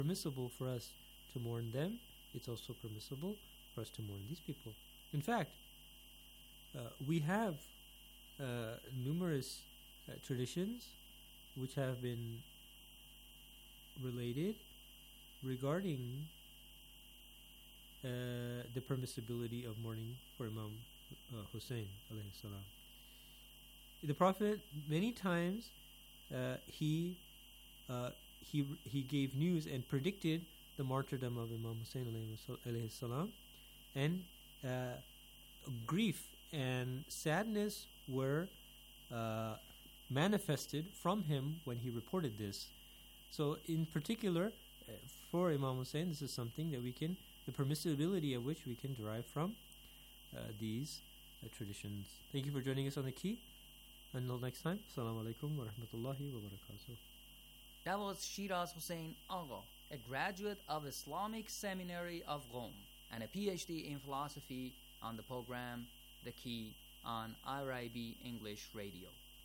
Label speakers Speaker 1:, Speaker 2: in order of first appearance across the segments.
Speaker 1: permissible for us to mourn them, it's also permissible for us to mourn these people. In fact, we have numerous traditions which have been related regarding the permissibility of mourning for Imam Hussein alayhi salam. The Prophet many times he gave news and predicted the martyrdom of Imam Hussein alayhi salam, and grief and sadness were manifested from him when he reported this. So in particular, for Imam Hussein, this is something that the permissibility of which we can derive from these traditions. Thank you for joining us on The Key. Until next time, Assalamu alaikum wa rahmatullahi wa barakatuh.
Speaker 2: That was Shiraz Hussein Agha, a graduate of Islamic Seminary of Qom and a PhD in philosophy, on the program The Key on IRIB English Radio.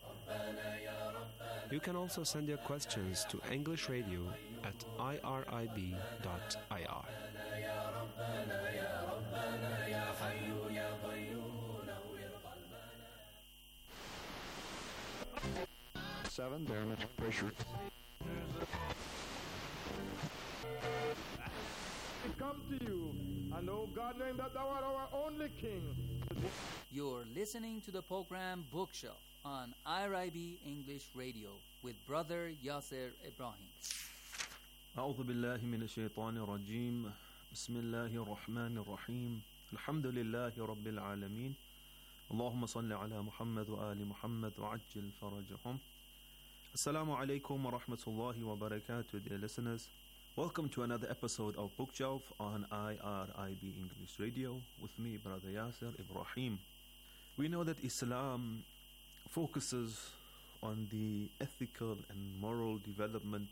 Speaker 3: You can also send your questions to English Radio at irib.ir.
Speaker 4: 7 barometric pressure.
Speaker 5: I come to you, and oh God, name that thou art our only King.
Speaker 2: You're listening to the program Bookshelf on IRIB English Radio with Brother Yasser Ibrahim.
Speaker 6: أعوذ بالله من الشيطان الرجيم بسم الله الرحمن الرحيم الحمد لله رب العالمين اللهم صل على محمد وآل محمد وعجل فرجهم. Assalamu alaikum wa rahmatullahi wa barakatuh, dear listeners. Welcome to another episode of Bookshelf on IRIB English Radio with me, Brother Yasser Ibrahim. We know that Islam focuses on the ethical and moral development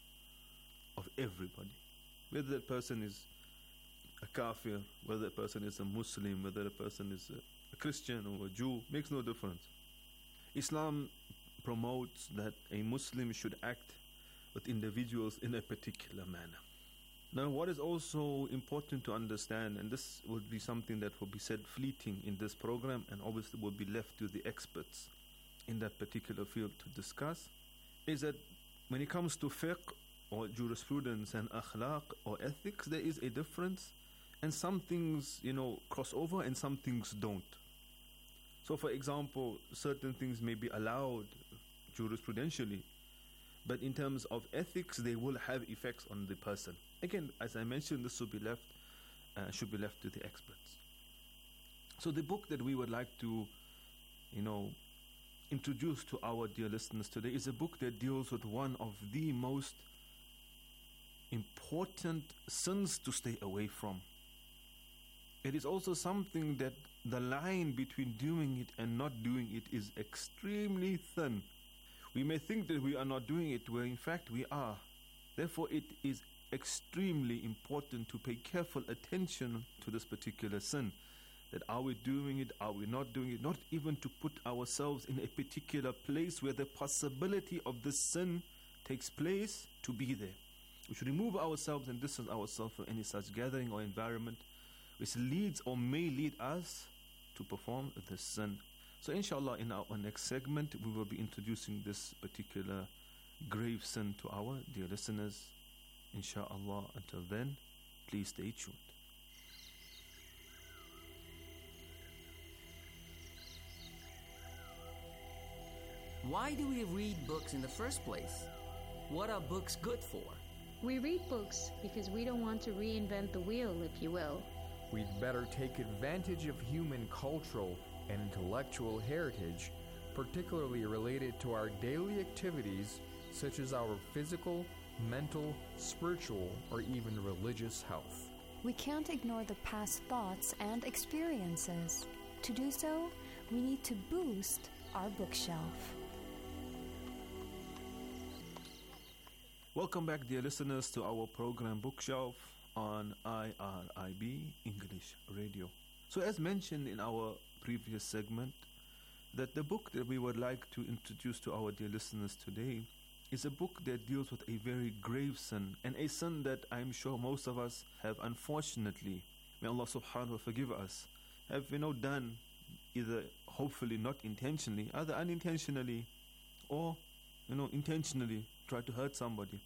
Speaker 6: of everybody. Whether that person is a kafir, whether a person is a Muslim, whether a person is a Christian or a Jew, makes no difference. Islam promotes that a Muslim should act with individuals in a particular manner. Now, what is also important to understand, and this will be something that will be said fleeting in this program and obviously will be left to the experts in that particular field to discuss, is that when it comes to fiqh or jurisprudence and akhlaq or ethics, there is a difference, and some things, cross over and some things don't. So, for example, certain things may be allowed jurisprudentially, but in terms of ethics, they will have effects on the person. Again, as I mentioned, this should be left to the experts. So, the book that we would like to, introduce to our dear listeners today is a book that deals with one of the most important sins to stay away from. It is also something that the line between doing it and not doing it is extremely thin. We may think that we are not doing it, where in fact we are. Therefore, it is extremely important to pay careful attention to this particular sin. That are we doing it, are we not doing it? Not even to put ourselves in a particular place where the possibility of this sin takes place, to be there. We should remove ourselves and distance ourselves from any such gathering or environment which leads or may lead us to perform this sin. So inshallah, in our next segment, we will be introducing this particular grave sin to our dear listeners. Inshallah, until then, please stay tuned.
Speaker 2: Why do we read books in the first place? What are books good for?
Speaker 7: We read books because we don't want to reinvent the wheel, if you will.
Speaker 8: We'd better take advantage of human cultural and intellectual heritage, particularly related to our daily activities, such as our physical, mental, spiritual, or even religious health.
Speaker 9: We can't ignore the past thoughts and experiences. To do so, we need to boost our bookshelf.
Speaker 6: Welcome back, dear listeners, to our program Bookshelf on IRIB English Radio. So as mentioned in our previous segment, that the book that we would like to introduce to our dear listeners today is a book that deals with a very grave sin, and a sin that I'm sure most of us have, unfortunately, may Allah subhanahu wa ta'ala forgive us, have done either hopefully not intentionally, either unintentionally or intentionally try to hurt somebody.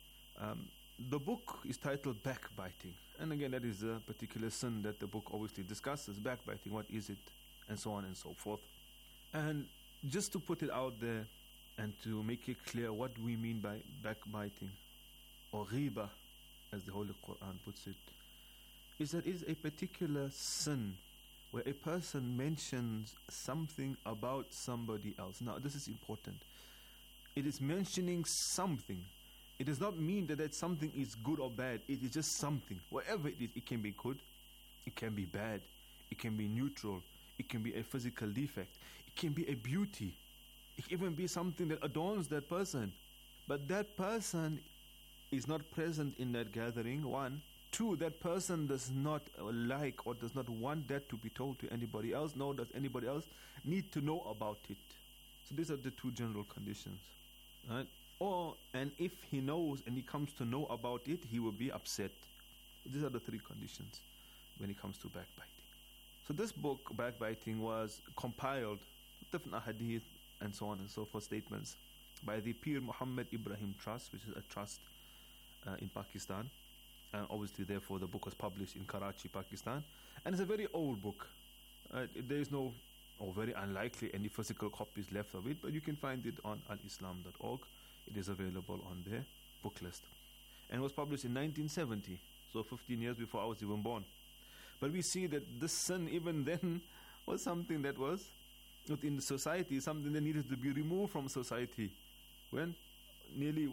Speaker 6: The book is titled Backbiting, and again that is a particular sin that the book obviously discusses. Backbiting, what is it, and so on and so forth. And just to put it out there and to make it clear what we mean by backbiting, or ghiba as the Holy Quran puts it, is that it is a particular sin where a person mentions something about somebody else. Now this is important. It is mentioning something. It does not mean that something is good or bad. It is just something. Whatever it is, it can be good, it can be bad, it can be neutral, it can be a physical defect, it can be a beauty, it can even be something that adorns that person. But that person is not present in that gathering, one. Two, that person does not like or does not want that to be told to anybody else, nor does anybody else need to know about it. So these are the two general conditions. Right? And if he knows and he comes to know about it, he will be upset. These are the three conditions when it comes to backbiting. So this book, Backbiting, was compiled, different ahadith and so on and so forth, statements, by the Pir Muhammad Ibrahim Trust, which is a trust in Pakistan. And obviously, therefore, the book was published in Karachi, Pakistan. And it's a very old book. There is no, or very unlikely, any physical copies left of it, but you can find it on alislam.org. It is available on their book list. And it was published in 1970, so 15 years before I was even born. But we see that this sin, even then, was something that was within the society, something that needed to be removed from society. When? Nearly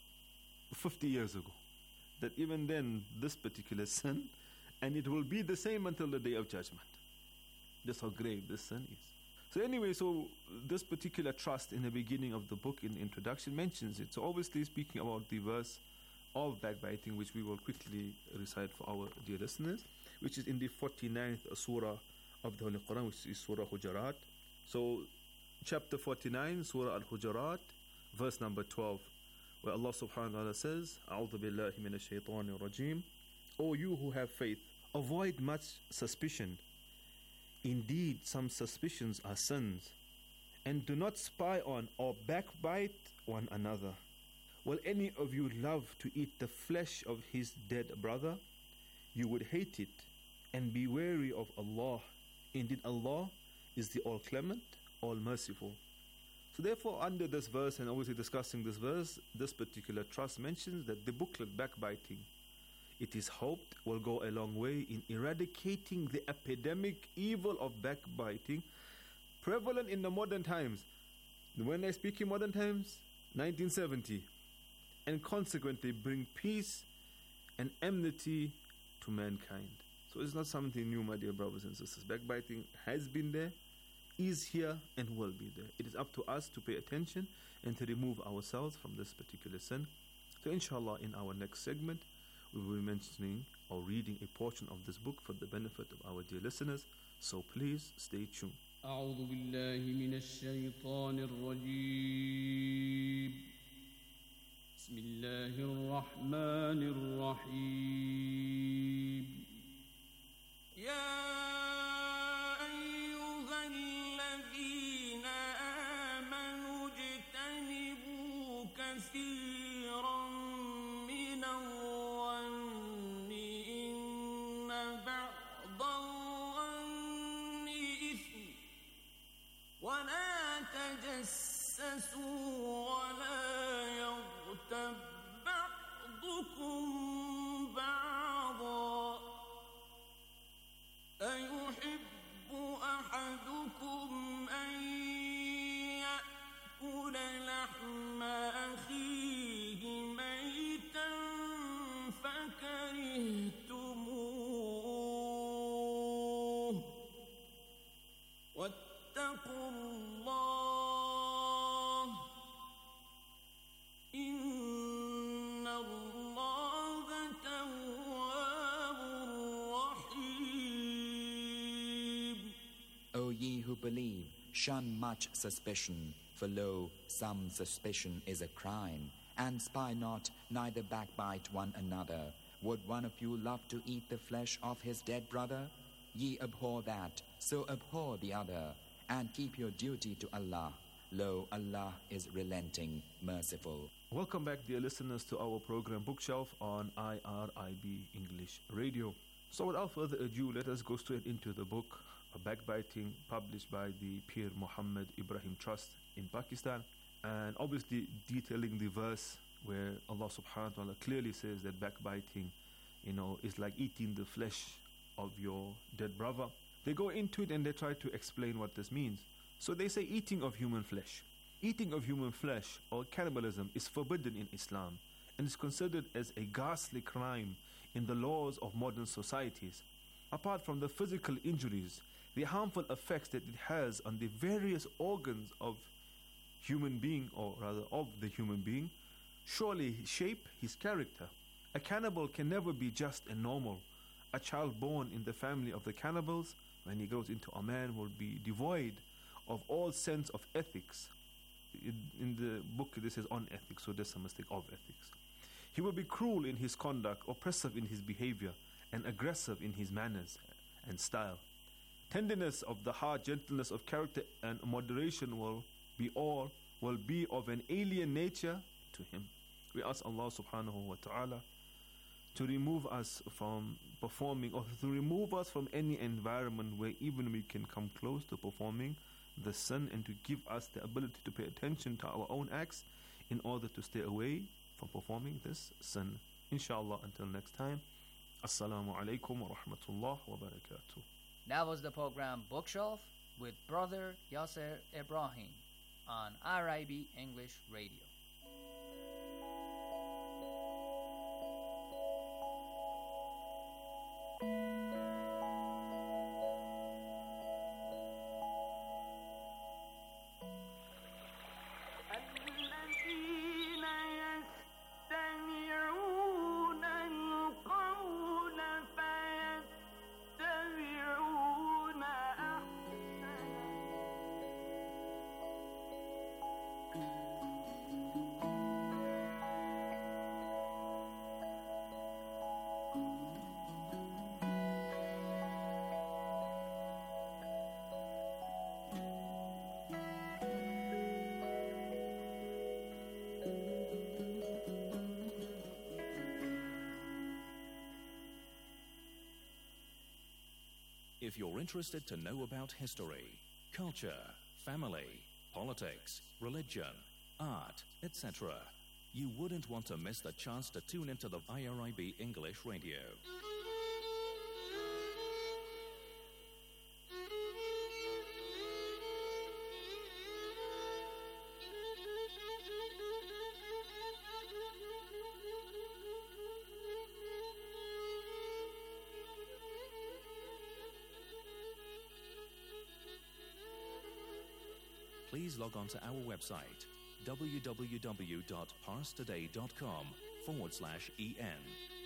Speaker 6: 50 years ago. That even then, this particular sin, and it will be the same until the day of judgment. That's how grave this sin is. So anyway, this particular trust in the beginning of the book, in the introduction, mentions it. So obviously speaking about the verse of backbiting, which we will quickly recite for our dear listeners, which is in the 49th surah of the Holy Quran, which is Surah Hujarat. So chapter 49, Surah Al-Hujarat, verse number 12, where Allah subhanahu wa ta'ala says, A'udhu billahi minash shaitanir rajim, O you who have faith, avoid much suspicion. Indeed, some suspicions are sins. And do not spy on or backbite one another. Will any of you love to eat the flesh of his dead brother? You would hate it, and be wary of Allah. Indeed, Allah is the All-Clement, All-Merciful. So therefore, under this verse, and obviously discussing this verse, this particular trust mentions that the booklet Backbiting, it is hoped, will go a long way in eradicating the epidemic evil of backbiting prevalent in the modern times. When I speak in modern times, 1970, and consequently bring peace and enmity to mankind. So it's not something new, my dear brothers and sisters. Backbiting has been there, is here, and will be there. It is up to us to pay attention and to remove ourselves from this particular sin. So inshallah, in our next segment, we will be mentioning or reading a portion of this book for the benefit of our dear listeners. So please stay tuned.
Speaker 10: أعوذ بالله من الشيطان الرجيم بسم الله الرحمن الرحيم يا أيها الذين آمنوا اجتنبوا كثيرا من الظن إن بعض الظن إثم ولا تجسسوا ولا يغتب بعضكم بعضا أيحب أحدكم أن يأكل لحم أخيه ميتا فكرهتموه واتقوا الله إن الله تواب رحيم.
Speaker 11: O ye who believe, shun much suspicion, for lo, some suspicion is a crime, And spy not, neither backbite one another. Would one of you love to eat the flesh of his dead brother? Ye abhor that, so abhor the other, and keep your duty to Allah. Lo, Allah is relenting, merciful.
Speaker 6: Welcome back, dear listeners, to our program Bookshelf on IRIB English Radio. So without further ado, let us go straight into the book, Backbiting, published by the Pir Muhammad Ibrahim Trust in Pakistan, and obviously detailing the verse where Allah subhanahu wa ta'ala clearly says that backbiting, is like eating the flesh of your dead brother. They go into it and they try to explain what this means. So they say eating of human flesh. Eating of human flesh or cannibalism is forbidden in Islam and is considered as a ghastly crime in the laws of modern societies. Apart from the physical injuries, the harmful effects that it has on the various organs of human being, or rather of the human being, surely shape his character. A cannibal can never be just and normal. A child born in the family of the cannibals, when he grows into a man, will be devoid of all sense of ethics. In the book this is on ethics, so there's a mistake of ethics. He will be cruel in his conduct, oppressive in his behavior, and aggressive in his manners and style. Tenderness of the heart, gentleness of character, and moderation will be of an alien nature to him. We ask Allah subhanahu wa ta'ala to remove us from performing, or to remove us from any environment where even we can come close to performing the sin, and to give us the ability to pay attention to our own acts in order to stay away from performing this sin. Inshallah, until next time, Assalamu alaikum wa rahmatullah wa barakatuh.
Speaker 2: That was the program Bookshelf with Brother Yasser Ibrahim on IRIB English Radio.
Speaker 12: If you're interested to know about history, culture, family, politics, religion, art, etc., you wouldn't want to miss the chance to tune into the IRIB English Radio. Please log on to our website, www.parstoday.com/en.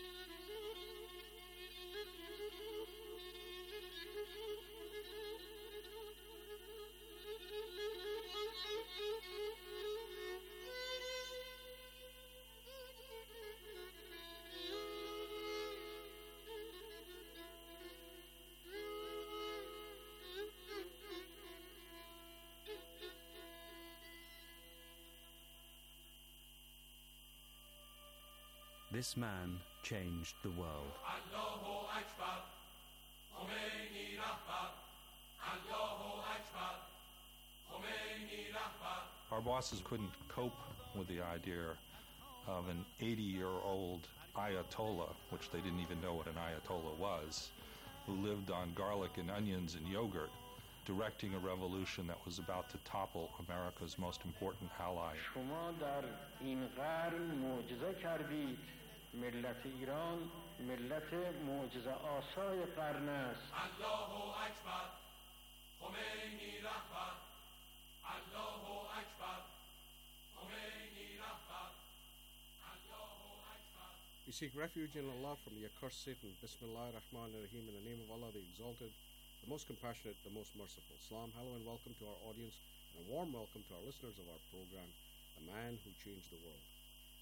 Speaker 13: This man changed the world.
Speaker 10: Allahu Akbar, Khomeini Rahbar, Allahu Akbar, Khomeini Rahbar.
Speaker 14: Our bosses couldn't cope with the idea of an 80-year-old Ayatollah, which they didn't even know what an Ayatollah was, who lived on garlic and onions and yogurt, directing a revolution that was about to topple America's most important ally.
Speaker 5: شما در این قرن معجزه کردید. ملت ایران ملت معجزه آسای قرن است.
Speaker 10: Allahu Akbar, Khomeini Rahbar, Allahu Akbar, Khomeini Rahbar, Allahu Akbar.
Speaker 15: We seek refuge in Allah from the accursed Satan. Bismillah ar-Rahman ar-Rahim. In the name of Allah, the Exalted, the most compassionate, the most merciful. Salam, hello and welcome to our audience, and a warm welcome to our listeners of our program, The Man Who Changed the World.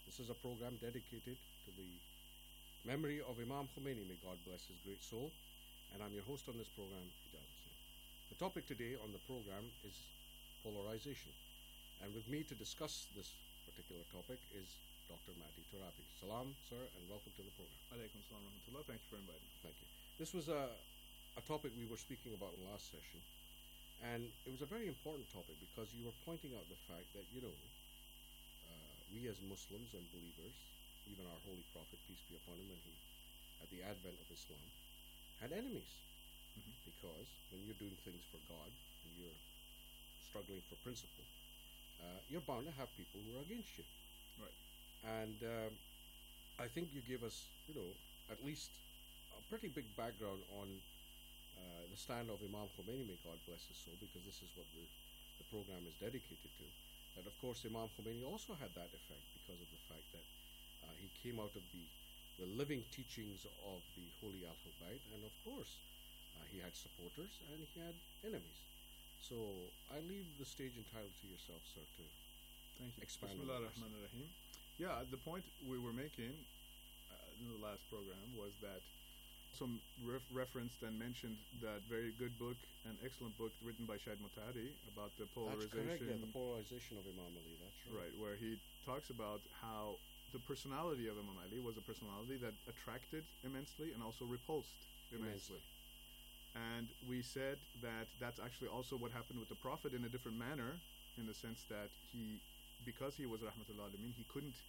Speaker 15: This is a program dedicated to the memory of Imam Khomeini, may God bless his great soul. And I'm your host on this program, Ijaz Hussain. The topic today on the program is polarization. And with me to discuss this particular topic is Dr. Mahdi Torabi. Salam, sir, and welcome to the program.
Speaker 16: Alaikum salam wa rahmatullah. Thank you for inviting me.
Speaker 15: Thank you. This was a topic we were speaking about in last session. And it was a very important topic because you were pointing out the fact that, we as Muslims and believers, even our Holy Prophet, peace be upon him, when he, at the advent of Islam, had enemies. Because when you're doing things for God, and you're struggling for principle, you're bound to have people who are against you.
Speaker 16: Right.
Speaker 15: And I think you gave us, at least a pretty big background on the stand of Imam Khomeini, may God bless his soul, because this is what the program is dedicated to. That, of course, Imam Khomeini also had that effect because of the fact that he came out of the living teachings of the Holy Al-Hubayt, and of course, he had supporters and he had enemies. So I leave the stage entirely to yourself, sir, to expand on that.
Speaker 16: Bismillahirrahmanirrahim. Yeah, the point we were making in the last program was that some referenced and mentioned that very good book, an excellent book written by Shahid Mutahari about the polarization.
Speaker 15: That's correct, yeah, the polarization of Imam Ali, that's right.
Speaker 16: Right, where he talks about how the personality of Imam Ali was a personality that attracted immensely and also repulsed immensely. And we said that that's actually also what happened with the Prophet in a different manner, in the sense that because he was Rahmatullah Alameen, he couldn't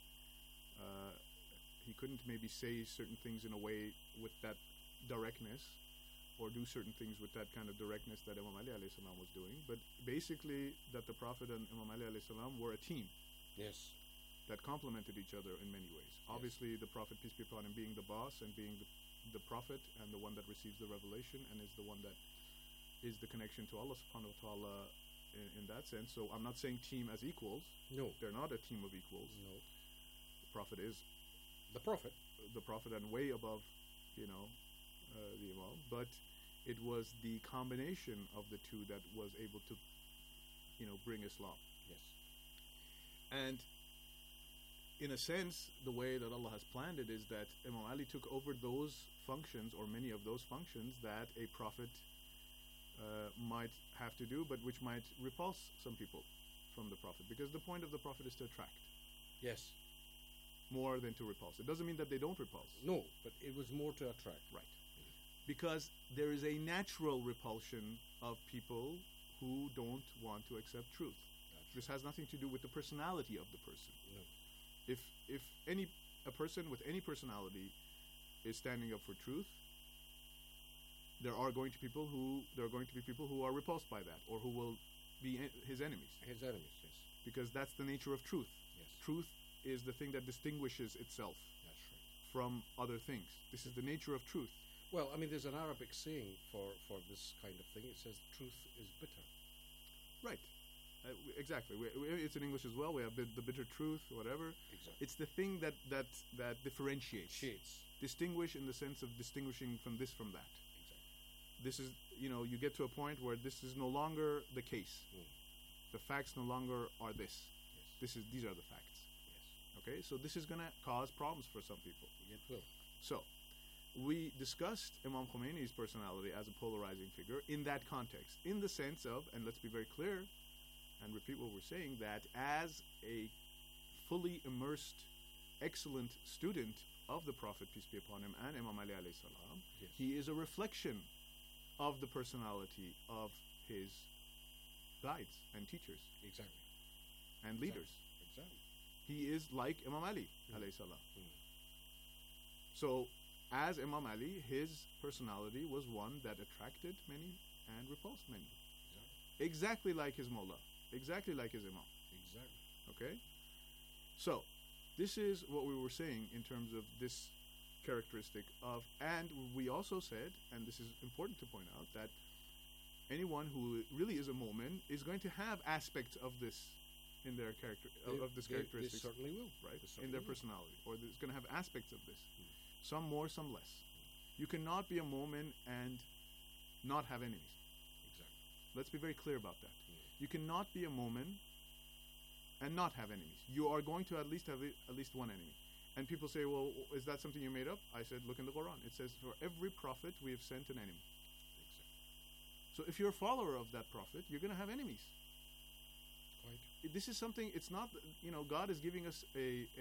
Speaker 16: maybe say certain things in a way with that directness, or do certain things with that kind of directness that Imam Ali alayhi salam was doing. But basically, that the Prophet and Imam Ali alayhi salam were a team.
Speaker 15: Yes.
Speaker 16: That complemented each other in many ways. Yes. Obviously, the Prophet, peace be upon him, being the boss and being the Prophet and the one that receives the revelation and is the one that is the connection to Allah subhanahu wa ta'ala in that sense. So I'm not saying team as equals.
Speaker 15: No.
Speaker 16: They're not a team of equals.
Speaker 15: No.
Speaker 16: The Prophet is
Speaker 15: the Prophet.
Speaker 16: The Prophet, and way above, the Imam. But it was the combination of the two that was able to, bring Islam.
Speaker 15: Yes.
Speaker 16: And in a sense, the way that Allah has planned it is that Imam Ali took over those functions, or many of those functions, that a prophet might have to do, but which might repulse some people from the Prophet. Because the point of the Prophet is to attract.
Speaker 15: Yes.
Speaker 16: More than to repulse. It doesn't mean that they don't repulse.
Speaker 15: No, but it was more to attract.
Speaker 16: Right. Because there is a natural repulsion of people who don't want to accept truth. This has nothing to do with the personality of the person.
Speaker 15: No.
Speaker 16: If a person with any personality is standing up for truth, there are going to be people who are repulsed by that, or who will be his enemies.
Speaker 15: His enemies, yes.
Speaker 16: Because that's the nature of truth.
Speaker 15: Yes.
Speaker 16: Truth is the thing that distinguishes itself from other things. This is the nature of truth.
Speaker 15: Well, I mean, there's an Arabic saying for this kind of thing. It says, truth is bitter.
Speaker 16: Right. Exactly. It's in English as well. We have the bitter truth, whatever.
Speaker 15: Exactly.
Speaker 16: It's the thing that differentiates. Distinguish in the sense of distinguishing from this from that.
Speaker 15: Exactly.
Speaker 16: This is, you get to a point where this is no longer the case. The facts no longer are this.
Speaker 15: Yes.
Speaker 16: These are the facts.
Speaker 15: Yes.
Speaker 16: Okay, so this is going to cause problems for some people.
Speaker 15: It will.
Speaker 16: So, we discussed Imam Khomeini's personality as a polarizing figure in that context, in the sense of, and let's be very clear and repeat what we're saying, that as a fully immersed, excellent student of the Prophet, peace be upon him, and Imam Ali alayhi salam,
Speaker 15: yes,
Speaker 16: he is a reflection of the personality of his guides and teachers.
Speaker 15: Exactly.
Speaker 16: And leaders.
Speaker 15: Exactly.
Speaker 16: He is like Imam Ali alayhi salam. So, as Imam Ali, his personality was one that attracted many and repulsed many. Exactly like his Mullah. Exactly like his Imam.
Speaker 15: Exactly.
Speaker 16: Okay? So, this is what we were saying in terms of this characteristic of, and we also said, and this is important to point out, that anyone who really is a mu'min is going to have aspects of this in their character, of this characteristic.
Speaker 15: They certainly will.
Speaker 16: Right? In their personality. Or it's going to have aspects of this. Some more, some less. You cannot be a mu'min and not have enemies.
Speaker 15: Exactly.
Speaker 16: Let's be very clear about that. You cannot be a mu'min and not have enemies. You are going to at least have at least one enemy. And people say, well, is that something you made up? I said, look in the Quran. It says, for every prophet we have sent an enemy. So if you're a follower of that prophet, you're going to have enemies. This is something, it's not, God is giving us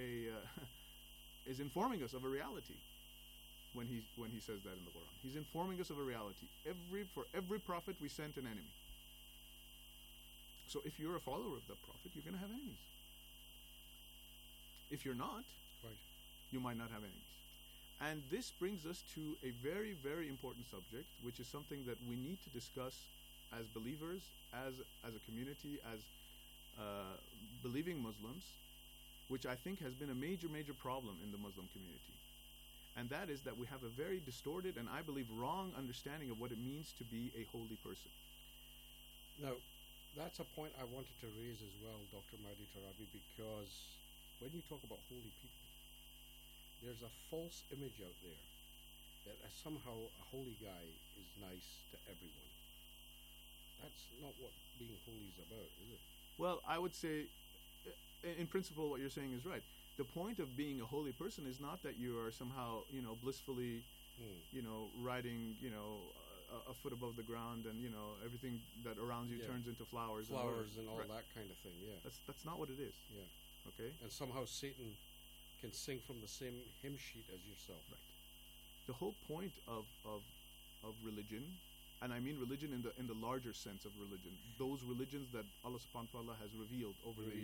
Speaker 16: is informing us of a reality when he says that in the Quran. He's informing us of a reality. For every prophet we sent an enemy. So if you're a follower of that prophet, you're going to have enemies. If you're not, you might not have enemies. And this brings us to a very, very important subject, which is something that we need to discuss as believers, as a community, as believing Muslims, which I think has been a major, major problem in the Muslim community. And that is that we have a very distorted and I believe wrong understanding of what it means to be a holy person.
Speaker 15: Now, that's a point I wanted to raise as well, Dr. Mahdi Tarabi, because when you talk about holy people, there's a false image out there that somehow a holy guy is nice to everyone. That's not what being holy is about, is it?
Speaker 16: Well, I would say, in principle, what you're saying is right. The point of being a holy person is not that you are somehow, blissfully, riding, a foot above the ground, and everything that around you turns into flowers.
Speaker 15: Flowers and all that kind of thing. Yeah.
Speaker 16: That's not what it is.
Speaker 15: Yeah.
Speaker 16: Okay.
Speaker 15: And somehow Satan can sing from the same hymn sheet as yourself.
Speaker 16: Right. The whole point of religion, and I mean religion in the larger sense of religion, those religions that Allah subhanahu wa ta'ala has revealed over the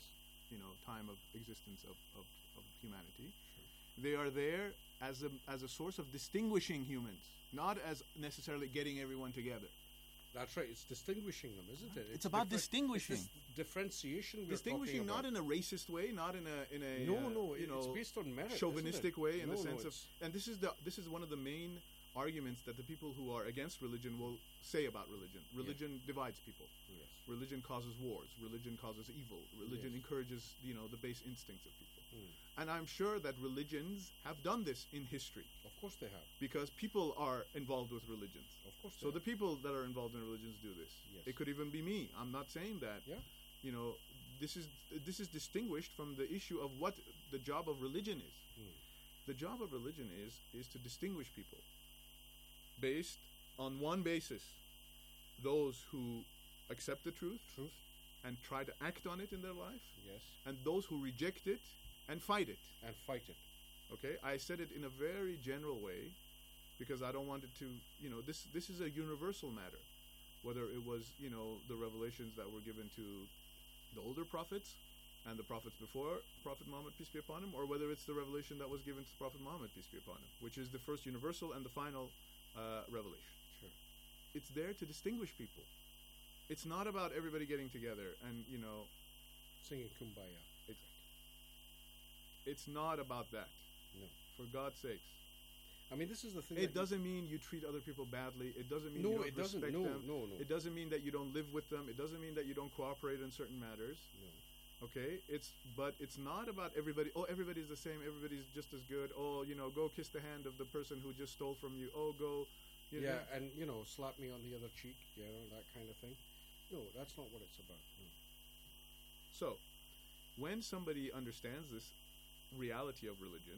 Speaker 16: time of existence of humanity. Sure. They are there as a source of distinguishing humans, not as necessarily getting everyone together.
Speaker 15: That's right. It's distinguishing them, isn't it?
Speaker 16: It's about distinguishing.
Speaker 15: It's differentiation.
Speaker 16: Distinguishing, not in a racist way, not in a
Speaker 15: no. It's based on merit,
Speaker 16: chauvinistic way, in the sense of. And this is one of the main arguments that the people who are against religion will say about religion. Religion divides people.
Speaker 15: Yes.
Speaker 16: Religion causes wars. Religion causes evil. Religion encourages the base instincts of people. And I'm sure that religions have done this in history.
Speaker 15: Of course they have. Because
Speaker 16: people are involved with religions.
Speaker 15: Of course they
Speaker 16: So the people that are involved in religions do this.
Speaker 15: Yes.
Speaker 16: It could even be me. I'm not saying that.
Speaker 15: Yeah.
Speaker 16: This is distinguished from the issue of what the job of religion is. The job of religion is to distinguish people based on one basis: those who accept the truth and try to act on it in their life,
Speaker 15: yes,
Speaker 16: and those who reject it and fight it. Okay, I said it in a very general way because I don't want it to, this is a universal matter. Whether it was, the revelations that were given to the older prophets and the prophets before Prophet Muhammad, peace be upon him, or whether it's the revelation that was given to Prophet Muhammad, peace be upon him, which is the first universal and the final revelation.
Speaker 15: Sure.
Speaker 16: It's there to distinguish people. It's not about everybody getting together and,
Speaker 15: singing Kumbaya.
Speaker 16: Exactly. It's not about that.
Speaker 15: No.
Speaker 16: For God's sakes.
Speaker 15: I mean, this is the thing.
Speaker 16: It doesn't mean you treat other people badly. It doesn't mean you don't respect them.
Speaker 15: No.
Speaker 16: It doesn't mean that you don't live with them. It doesn't mean that you don't cooperate in certain matters.
Speaker 15: No.
Speaker 16: Okay? But it's not about everybody. Oh, everybody's the same. Everybody's just as good. Oh, go kiss the hand of the person who just stole from you. Oh, go.
Speaker 15: And slap me on the other cheek. That kind of thing. No, that's not what it's about. No.
Speaker 16: So, when somebody understands this reality of religion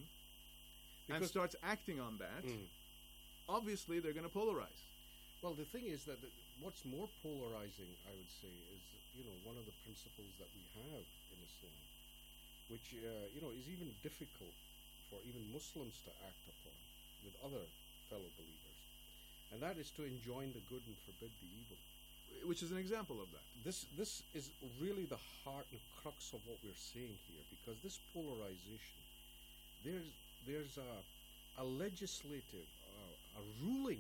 Speaker 16: and starts acting on that, obviously they're going to polarize.
Speaker 15: Well, the thing is that what's more polarizing, I would say, is one of the principles that we have in Islam, which is even difficult for even Muslims to act upon with other fellow believers, and that is to enjoin the good and forbid the evil.
Speaker 16: Which is an example of that.
Speaker 15: This is really the heart and crux of what we're seeing here, because this polarization, there's a legislative, a ruling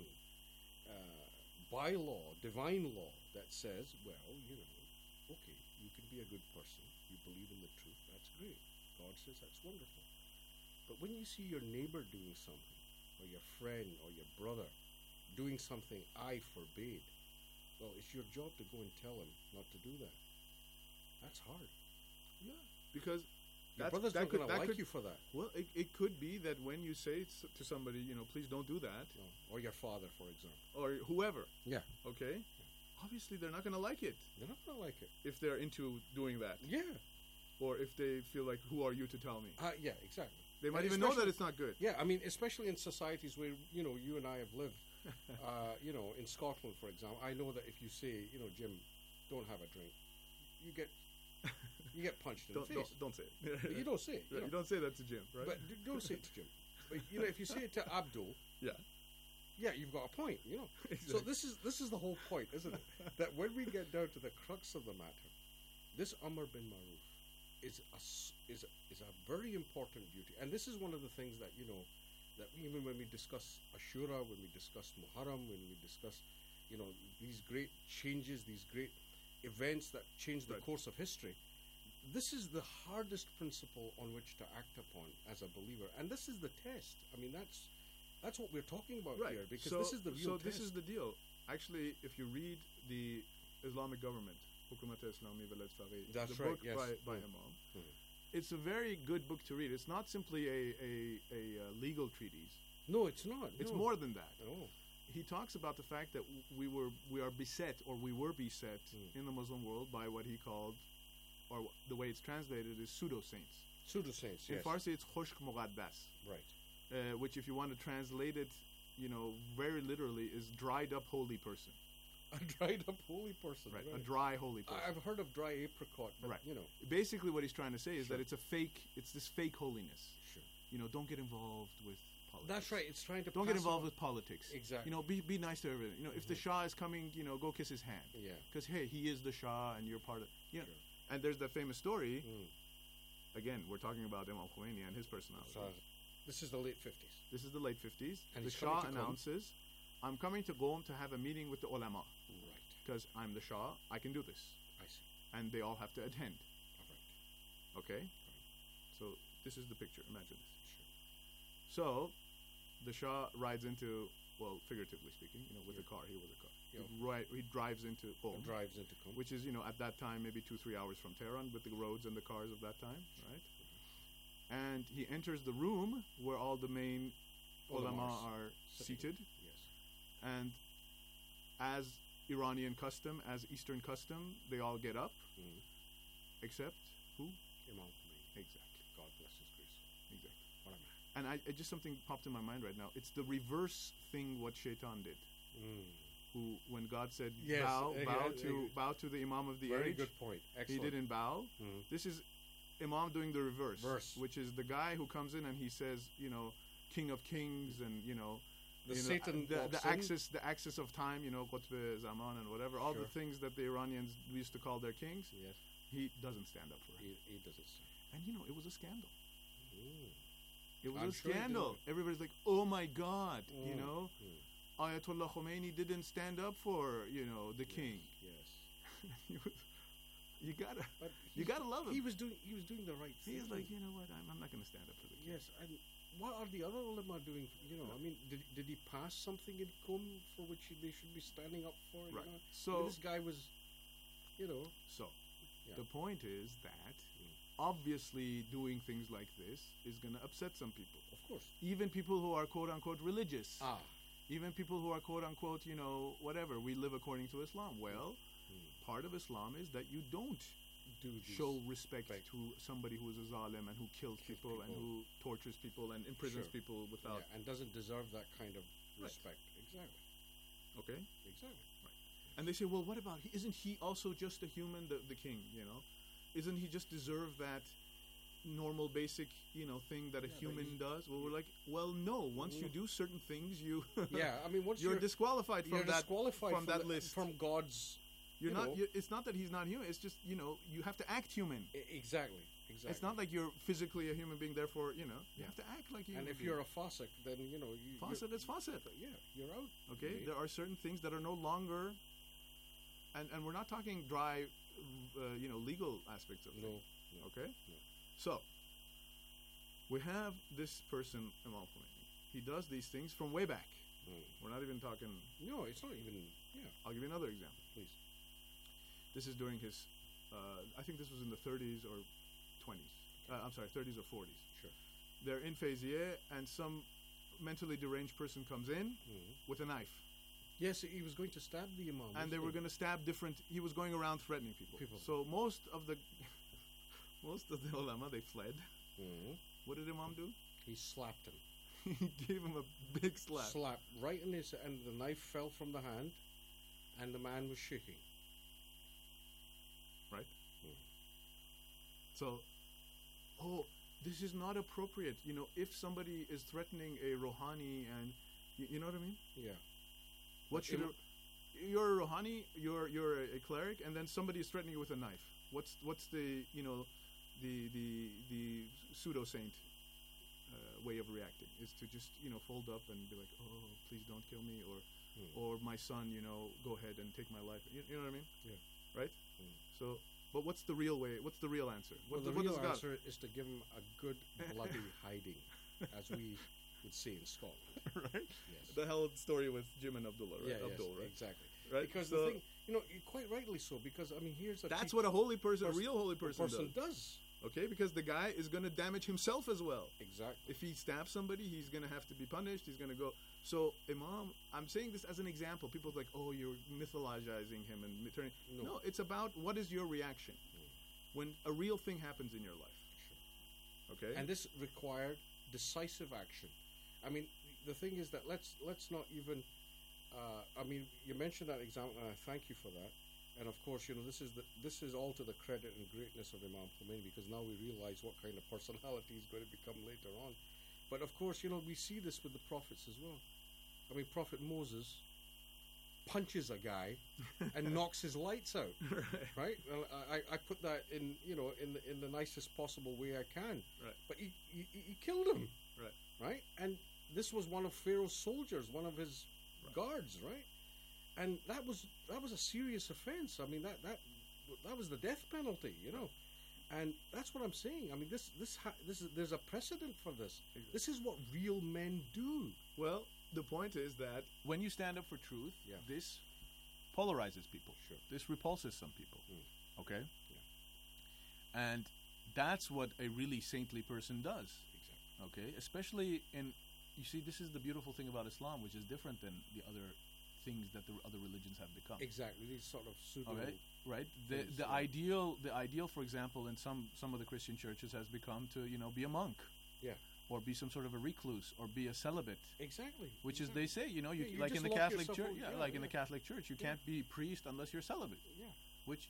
Speaker 15: bylaw, divine law that says, okay, you can be a good person, you believe in the truth, that's great. God says that's wonderful. But when you see your neighbor doing something, or your friend, or your brother doing something I forbade, well, it's your job to go and tell him not to do that. That's hard.
Speaker 16: Yeah, because
Speaker 15: your brother's not going to like you for that.
Speaker 16: Well, it could be that when you say to somebody, please don't do that.
Speaker 15: No. Or your father, for example.
Speaker 16: Or whoever.
Speaker 15: Yeah.
Speaker 16: Okay? Obviously, they're not going to like it.
Speaker 15: They're not going to like it.
Speaker 16: If they're into doing that.
Speaker 15: Yeah.
Speaker 16: or if they feel like, who are you to tell me?
Speaker 15: Yeah, exactly.
Speaker 16: They might
Speaker 15: And
Speaker 16: even know that
Speaker 15: especially-
Speaker 16: it's not good.
Speaker 15: Yeah, I mean, especially in societies where, you know, you and I have lived. In Scotland, for example, I know that if you say, Jim, don't have a drink, you get punched in the face.
Speaker 16: Don't say it.
Speaker 15: But you don't say it.
Speaker 16: You don't say that to Jim, right?
Speaker 15: But don't say it to Jim. But if you say it to Abdul, yeah, you've got a point. So this is the whole point, isn't it? That when we get down to the crux of the matter, this Amr bin Maruf is a very important duty, and this is one of the things that that even when we discuss Ashura, when we discuss Muharram, when we discuss these great changes, these great events that change the course of history, this is the hardest principle on which to act upon as a believer, and this is the test. I mean, that's what we're talking about here, because this is the real test.
Speaker 16: This is the deal. Actually, if you read the Islamic government, Hukumat Islami Walad Faqih,
Speaker 15: That's
Speaker 16: the
Speaker 15: right,
Speaker 16: book
Speaker 15: yes.
Speaker 16: by Imam, it's a very good book to read. It's not simply a legal treatise.
Speaker 15: No, it's not.
Speaker 16: It's
Speaker 15: no.
Speaker 16: more than that.
Speaker 15: No.
Speaker 16: He talks about the fact that we are beset, or we were beset in the Muslim world by what he called, or the way it's translated is pseudo-saints.
Speaker 15: Pseudo-saints,
Speaker 16: In
Speaker 15: yes.
Speaker 16: Farsi, it's khoshk muqaddas.
Speaker 15: Right.
Speaker 16: Which, if you want to translate it, very literally, is dried up holy person.
Speaker 15: A dried up holy person.
Speaker 16: Right. A dry holy person.
Speaker 15: I've heard of dry apricot, but
Speaker 16: right. Basically, what he's trying to say is that it's this fake holiness.
Speaker 15: Sure.
Speaker 16: Don't get involved with politics.
Speaker 15: That's right. It's trying to
Speaker 16: don't get involved with politics.
Speaker 15: Exactly.
Speaker 16: Be nice to everyone. If the Shah is coming, go kiss his hand.
Speaker 15: Yeah.
Speaker 16: Because hey, he is the Shah, and you're part of. And there's that famous story. Again, we're talking about Imam Khomeini and his personality.
Speaker 15: This is the late 50s.
Speaker 16: This is the late 50s.
Speaker 15: And
Speaker 16: the
Speaker 15: he's coming
Speaker 16: Shah
Speaker 15: to
Speaker 16: announces, "I'm coming to Qom to have a meeting with the ulama."
Speaker 15: Right.
Speaker 16: Because I'm the Shah, I can do this.
Speaker 15: I see.
Speaker 16: And they all have to attend.
Speaker 15: All right.
Speaker 16: Okay? So this is the picture. Imagine this. Sure. So the Shah rides into, well, figuratively speaking, with a car. Here with a car. He drives into Qom.
Speaker 15: Qom.
Speaker 16: Which is, at that time, maybe 2-3 hours from Tehran with the roads and the cars of that time, right? And he enters the room where all the main ulama are seated.
Speaker 15: Yes.
Speaker 16: And as Iranian custom, as Eastern custom, they all get up, except who?
Speaker 15: Imam Khomeini.
Speaker 16: Exactly.
Speaker 15: God bless his grace.
Speaker 16: Exactly.
Speaker 15: What a man.
Speaker 16: And I just something popped in my mind right now. It's the reverse thing what Shaitan did. Who, when God said,
Speaker 15: Yes,
Speaker 16: bow to the Imam of the
Speaker 15: Very
Speaker 16: age.
Speaker 15: good point. Excellent.
Speaker 16: He didn't bow. This is Imam doing the reverse, which is the guy who comes in and he says, King of Kings, and
Speaker 15: Satan
Speaker 16: the axis of time, Qutb Zaman and whatever, all the things that the Iranians used to call their kings.
Speaker 15: Yes.
Speaker 16: He doesn't stand up for it.
Speaker 15: He doesn't stand.
Speaker 16: And it was a scandal. It was
Speaker 15: I'm
Speaker 16: a
Speaker 15: sure he
Speaker 16: scandal.
Speaker 15: did.
Speaker 16: Everybody's like, oh my God, Ayatollah Khomeini didn't stand up for, the king.
Speaker 15: Yes.
Speaker 16: You gotta love him.
Speaker 15: He was doing the right thing.
Speaker 16: He's like, you know what? I'm not going to stand up for the king.
Speaker 15: Yes, and what are the other ulama doing? I mean, did he pass something in Qom for which they should be standing up for?
Speaker 16: Right.
Speaker 15: So this guy was,
Speaker 16: So, the point is that obviously doing things like this is going to upset some people.
Speaker 15: Of course.
Speaker 16: Even people who are quote unquote religious.
Speaker 15: Ah.
Speaker 16: Even people who are quote unquote, whatever, we live according to Islam. Well, part of Islam is that you don't show respect to somebody who is a zalim and who kills people and who tortures people and imprisons people without...
Speaker 15: Yeah, and doesn't deserve that kind of respect. Exactly.
Speaker 16: Okay?
Speaker 15: Exactly.
Speaker 16: Right. And they say, well, what about... Isn't he also just a human, the king, Isn't he just deserve that normal, basic, thing that a human does? Well, we're like, well, no. Once you do certain things, you...
Speaker 15: yeah, I mean, once
Speaker 16: you're disqualified from that list.
Speaker 15: From God's...
Speaker 16: You're not. It's not that he's not human. It's just you have to act human.
Speaker 15: Exactly.
Speaker 16: It's not like you're physically a human being. Therefore, you have to act like you.
Speaker 15: And if you're a fasiq, then
Speaker 16: fasiq is fasiq.
Speaker 15: Yeah, you're out.
Speaker 16: Okay, there are certain things that are no longer. And we're not talking dry, legal aspects of it.
Speaker 15: No.
Speaker 16: Okay.
Speaker 15: No.
Speaker 16: So. We have this person, Imam Khomeini. He does these things from way back. We're not even talking.
Speaker 15: No, it's not even. Yeah.
Speaker 16: I'll give you another example,
Speaker 15: please.
Speaker 16: This is during his, I think this was in the 30s or 20s. I'm sorry, 30s or 40s.
Speaker 15: Sure.
Speaker 16: They're in Faizieh, and some mentally deranged person comes in with a knife.
Speaker 15: Yes, he was going to stab the imam.
Speaker 16: And they were going to stab different... He was going around threatening people. So most of most of the ulama, they fled.
Speaker 15: Mm-hmm.
Speaker 16: What did Imam do?
Speaker 15: He slapped him.
Speaker 16: He gave him a big slap.
Speaker 15: Slap right in his, and the knife fell from the hand, and the man was shaking.
Speaker 16: Right? So, this is not appropriate. You know, if somebody is threatening a Rohani, and you know what I mean?
Speaker 15: Yeah.
Speaker 16: What should you're a Rohani, you're a cleric, and then somebody is threatening you with a knife. What's the the pseudo saint way of reacting is to just fold up and be like, oh, please don't kill me, or my son, go ahead and take my life. You know what I mean?
Speaker 15: Yeah.
Speaker 16: Right. So, but what's the real way? What's the real answer?
Speaker 15: Well, the real answer is to give him a good bloody hiding, as we would see in Scotland.
Speaker 16: Right.
Speaker 15: Yes.
Speaker 16: The whole story with Jim and Abdullah, right?
Speaker 15: Yeah.
Speaker 16: Abdul, right?
Speaker 15: Exactly.
Speaker 16: Right.
Speaker 15: Because
Speaker 16: so,
Speaker 15: the thing, quite rightly so. Because I mean, here's
Speaker 16: that's what a holy person, a real holy person
Speaker 15: does.
Speaker 16: Okay, because the guy is going to damage himself as well.
Speaker 15: Exactly.
Speaker 16: If he stabs somebody, he's going to have to be punished. He's going to go. So, Imam, I'm saying this as an example. People are like, oh, you're mythologizing him and turning. No, it's about what is your reaction when a real thing happens in your life.
Speaker 15: Sure.
Speaker 16: Okay.
Speaker 15: And this required decisive action. I mean, the thing is that let's not even. I mean, you mentioned that example, and I thank you for that. And of course, this is all to the credit and greatness of Imam Khomeini, because now we realize what kind of personality he's going to become later on. But of course, we see this with the prophets as well. I mean, Prophet Moses punches a guy and knocks his lights out. Right? Well, I put that in in the nicest possible way I can.
Speaker 16: Right.
Speaker 15: But he killed him.
Speaker 16: Right.
Speaker 15: Right. And this was one of Pharaoh's soldiers, one of his guards. Right. And that was a serious offense. I mean, that was the death penalty, and that's what I'm saying. I mean, this is there's a precedent for this. This is what real men do.
Speaker 16: Well, the point is that when you stand up for truth, this polarizes people.
Speaker 15: Sure.
Speaker 16: This repulses some people. Okay.
Speaker 15: Yeah.
Speaker 16: And that's what a really saintly person does.
Speaker 15: Exactly.
Speaker 16: Okay. Especially you see, this is the beautiful thing about Islam, which is different than the other things that the other religions have become.
Speaker 15: Exactly, these sort of pseudo.
Speaker 16: Okay, right. The ideal, for example, in some of the Christian churches has become to be a monk.
Speaker 15: Yeah.
Speaker 16: Or be some sort of a recluse, or be a celibate.
Speaker 15: Exactly.
Speaker 16: Which is, they say, you like in the Catholic Church. In the Catholic Church, you can't be priest unless you're celibate.
Speaker 15: Yeah.
Speaker 16: Which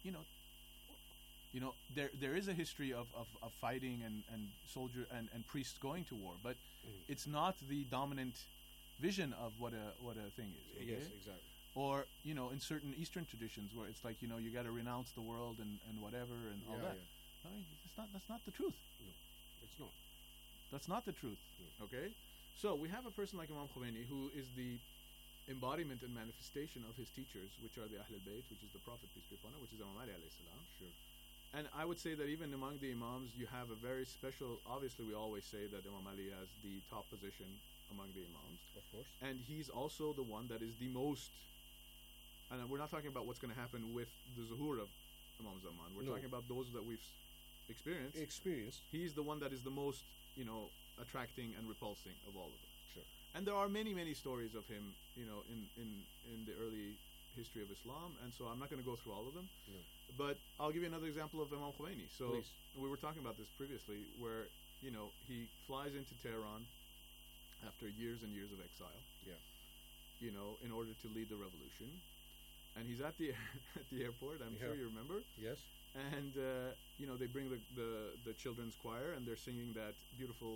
Speaker 16: there is a history of fighting and soldier and priests going to war, but it's not the dominant vision of what a thing is. Okay?
Speaker 15: Yes, exactly.
Speaker 16: Or in certain Eastern traditions where it's like you got to renounce the world and whatever and all that.
Speaker 15: Yeah.
Speaker 16: I mean, that's not the truth.
Speaker 15: No, it's not.
Speaker 16: That's not the truth.
Speaker 15: No.
Speaker 16: Okay, so we have a person like Imam Khomeini who is the embodiment and manifestation of his teachers, which are the Ahl al-Bayt, which is the Prophet, peace be upon him, which is Imam Ali alayhi salam.
Speaker 15: Sure.
Speaker 16: And I would say that even among the Imams, you have a very special. Obviously, we always say that Imam Ali has the top position among the Imams.
Speaker 15: Of course.
Speaker 16: And he's also the one that is the most, and we're not talking about what's going to happen with the Zuhur of Imam Zaman. We're talking about those that we've experienced. He's the one that is the most, attracting and repulsing of all of them.
Speaker 15: Sure.
Speaker 16: And there are many, many stories of him, in the early history of Islam, and so I'm not going to go through all of them.
Speaker 15: No.
Speaker 16: But I'll give you another example of Imam Khomeini. So
Speaker 15: Please.
Speaker 16: We were talking about this previously, where, he flies into Tehran after years and years of exile.
Speaker 15: Yeah.
Speaker 16: In order to lead the revolution, and he's at the at the airport. I'm sure you remember.
Speaker 15: Yes.
Speaker 16: And they bring the children's choir, and they're singing that beautiful,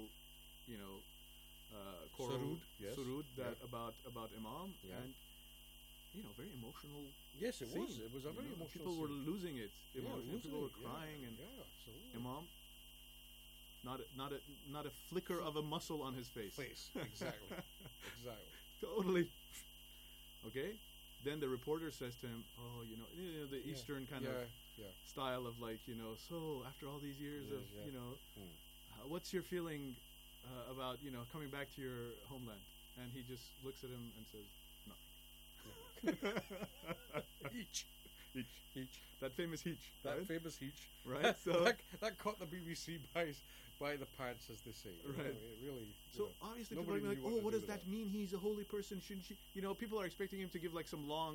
Speaker 16: choral surud about Imam, and very emotional.
Speaker 15: Yes, it
Speaker 16: scene.
Speaker 15: was. It was a very emotional.
Speaker 16: People were losing it.
Speaker 15: Losing
Speaker 16: people were
Speaker 15: it,
Speaker 16: crying, and
Speaker 15: absolutely.
Speaker 16: Imam. Not a flicker of a muscle on his face.
Speaker 15: Exactly.
Speaker 16: Totally. Okay. Then the reporter says to him, "Oh, the Eastern kind of style of like, so after all these years of, what's your feeling about, coming back to your homeland?" And he just looks at him and says, "Nothing." Each. That famous Heech.
Speaker 15: Famous Heech.
Speaker 16: Right. So
Speaker 15: that caught the BBC by the pants, as they say.
Speaker 16: Right.
Speaker 15: It really.
Speaker 16: So obviously people are like, "Oh, what does that mean? He's a holy person. Shouldn't she?" People are expecting him to give like some long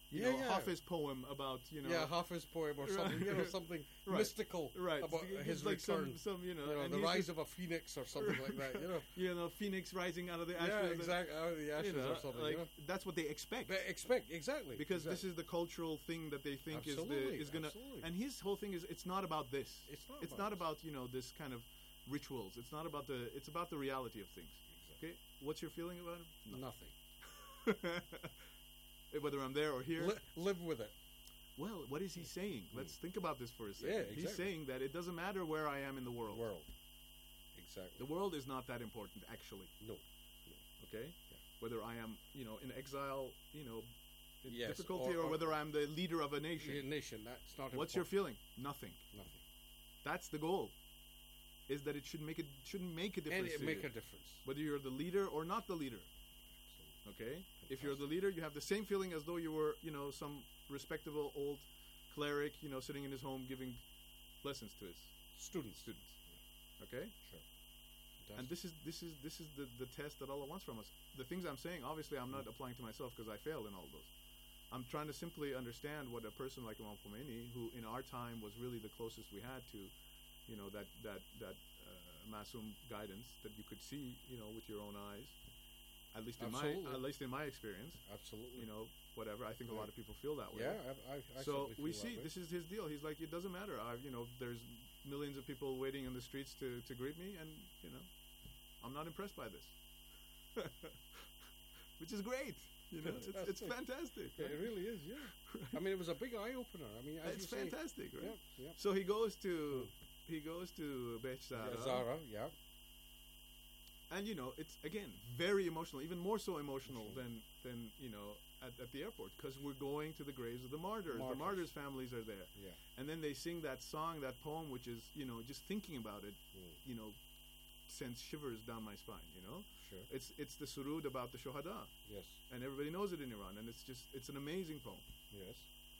Speaker 16: Hafiz poem about
Speaker 15: Hafiz poem or something, something
Speaker 16: Right.
Speaker 15: mystical
Speaker 16: Right.
Speaker 15: about
Speaker 16: It's
Speaker 15: his
Speaker 16: like
Speaker 15: return.
Speaker 16: some and
Speaker 15: the
Speaker 16: he's
Speaker 15: rise
Speaker 16: just-
Speaker 15: of a phoenix or something like that.
Speaker 16: Phoenix rising out of the ashes.
Speaker 15: Yeah, exactly. Out of the ashes or something.
Speaker 16: Like that's what they expect.
Speaker 15: They expect exactly
Speaker 16: Because this is the cultural thing that they think
Speaker 15: Absolutely,
Speaker 16: is gonna.
Speaker 15: absolutely.
Speaker 16: And his whole thing is it's not about this.
Speaker 15: It's
Speaker 16: not about this kind of rituals. It's not about the. It's about the reality of things. Okay, what's your feeling about him?
Speaker 15: Nothing.
Speaker 16: Whether I'm there or here,
Speaker 15: live with it.
Speaker 16: Well, what is he saying? Let's think about this for a second.
Speaker 15: Yeah, exactly.
Speaker 16: He's saying that it doesn't matter where I am in the world.
Speaker 15: Exactly.
Speaker 16: The world is not that important, actually.
Speaker 15: No.
Speaker 16: Okay.
Speaker 15: Yeah.
Speaker 16: Whether I am, in exile, in
Speaker 15: Yes,
Speaker 16: difficulty, or whether I'm the leader of a nation.
Speaker 15: That's not.
Speaker 16: What's your feeling? Nothing.
Speaker 15: Nothing.
Speaker 16: That's the goal. Is that it shouldn't make a difference.
Speaker 15: And
Speaker 16: to
Speaker 15: make
Speaker 16: you,
Speaker 15: a difference.
Speaker 16: whether you're the leader or not the leader. Okay. If you're the leader, you have the same feeling as though you were, some respectable old cleric, sitting in his home giving lessons to his
Speaker 15: students.
Speaker 16: Okay.
Speaker 15: Sure.
Speaker 16: And this is the test that Allah wants from us. The things I'm saying, obviously, I'm not applying to myself because I failed in all those. I'm trying to simply understand what a person like Imam Khomeini, who in our time was really the closest we had to, that Masum guidance that you could see, with your own eyes. At least in my experience.
Speaker 15: Absolutely.
Speaker 16: Whatever. I think a lot of people feel that way.
Speaker 15: Yeah, I
Speaker 16: so
Speaker 15: certainly
Speaker 16: we
Speaker 15: feel
Speaker 16: see
Speaker 15: that way.
Speaker 16: this is his deal. He's like, it doesn't matter. There's millions of people waiting in the streets to greet me, and I'm not impressed by this, which is great. It's fantastic.
Speaker 15: Right? It really is. Yeah. I mean, it was a big eye opener. I mean, as
Speaker 16: it's
Speaker 15: you say,
Speaker 16: fantastic, right?
Speaker 15: Yeah.
Speaker 16: So he goes to Beit Zara.
Speaker 15: Zara, yeah.
Speaker 16: And it's again very emotional, even more so emotional than at the airport, because we're going to the graves of the martyrs. The martyrs' families are there, and then they sing that song, that poem, which is just thinking about it, sends shivers down my spine.
Speaker 15: Sure.
Speaker 16: It's the surud about the shuhada.
Speaker 15: Yes.
Speaker 16: And everybody knows it in Iran, and it's an amazing poem.
Speaker 15: Yes.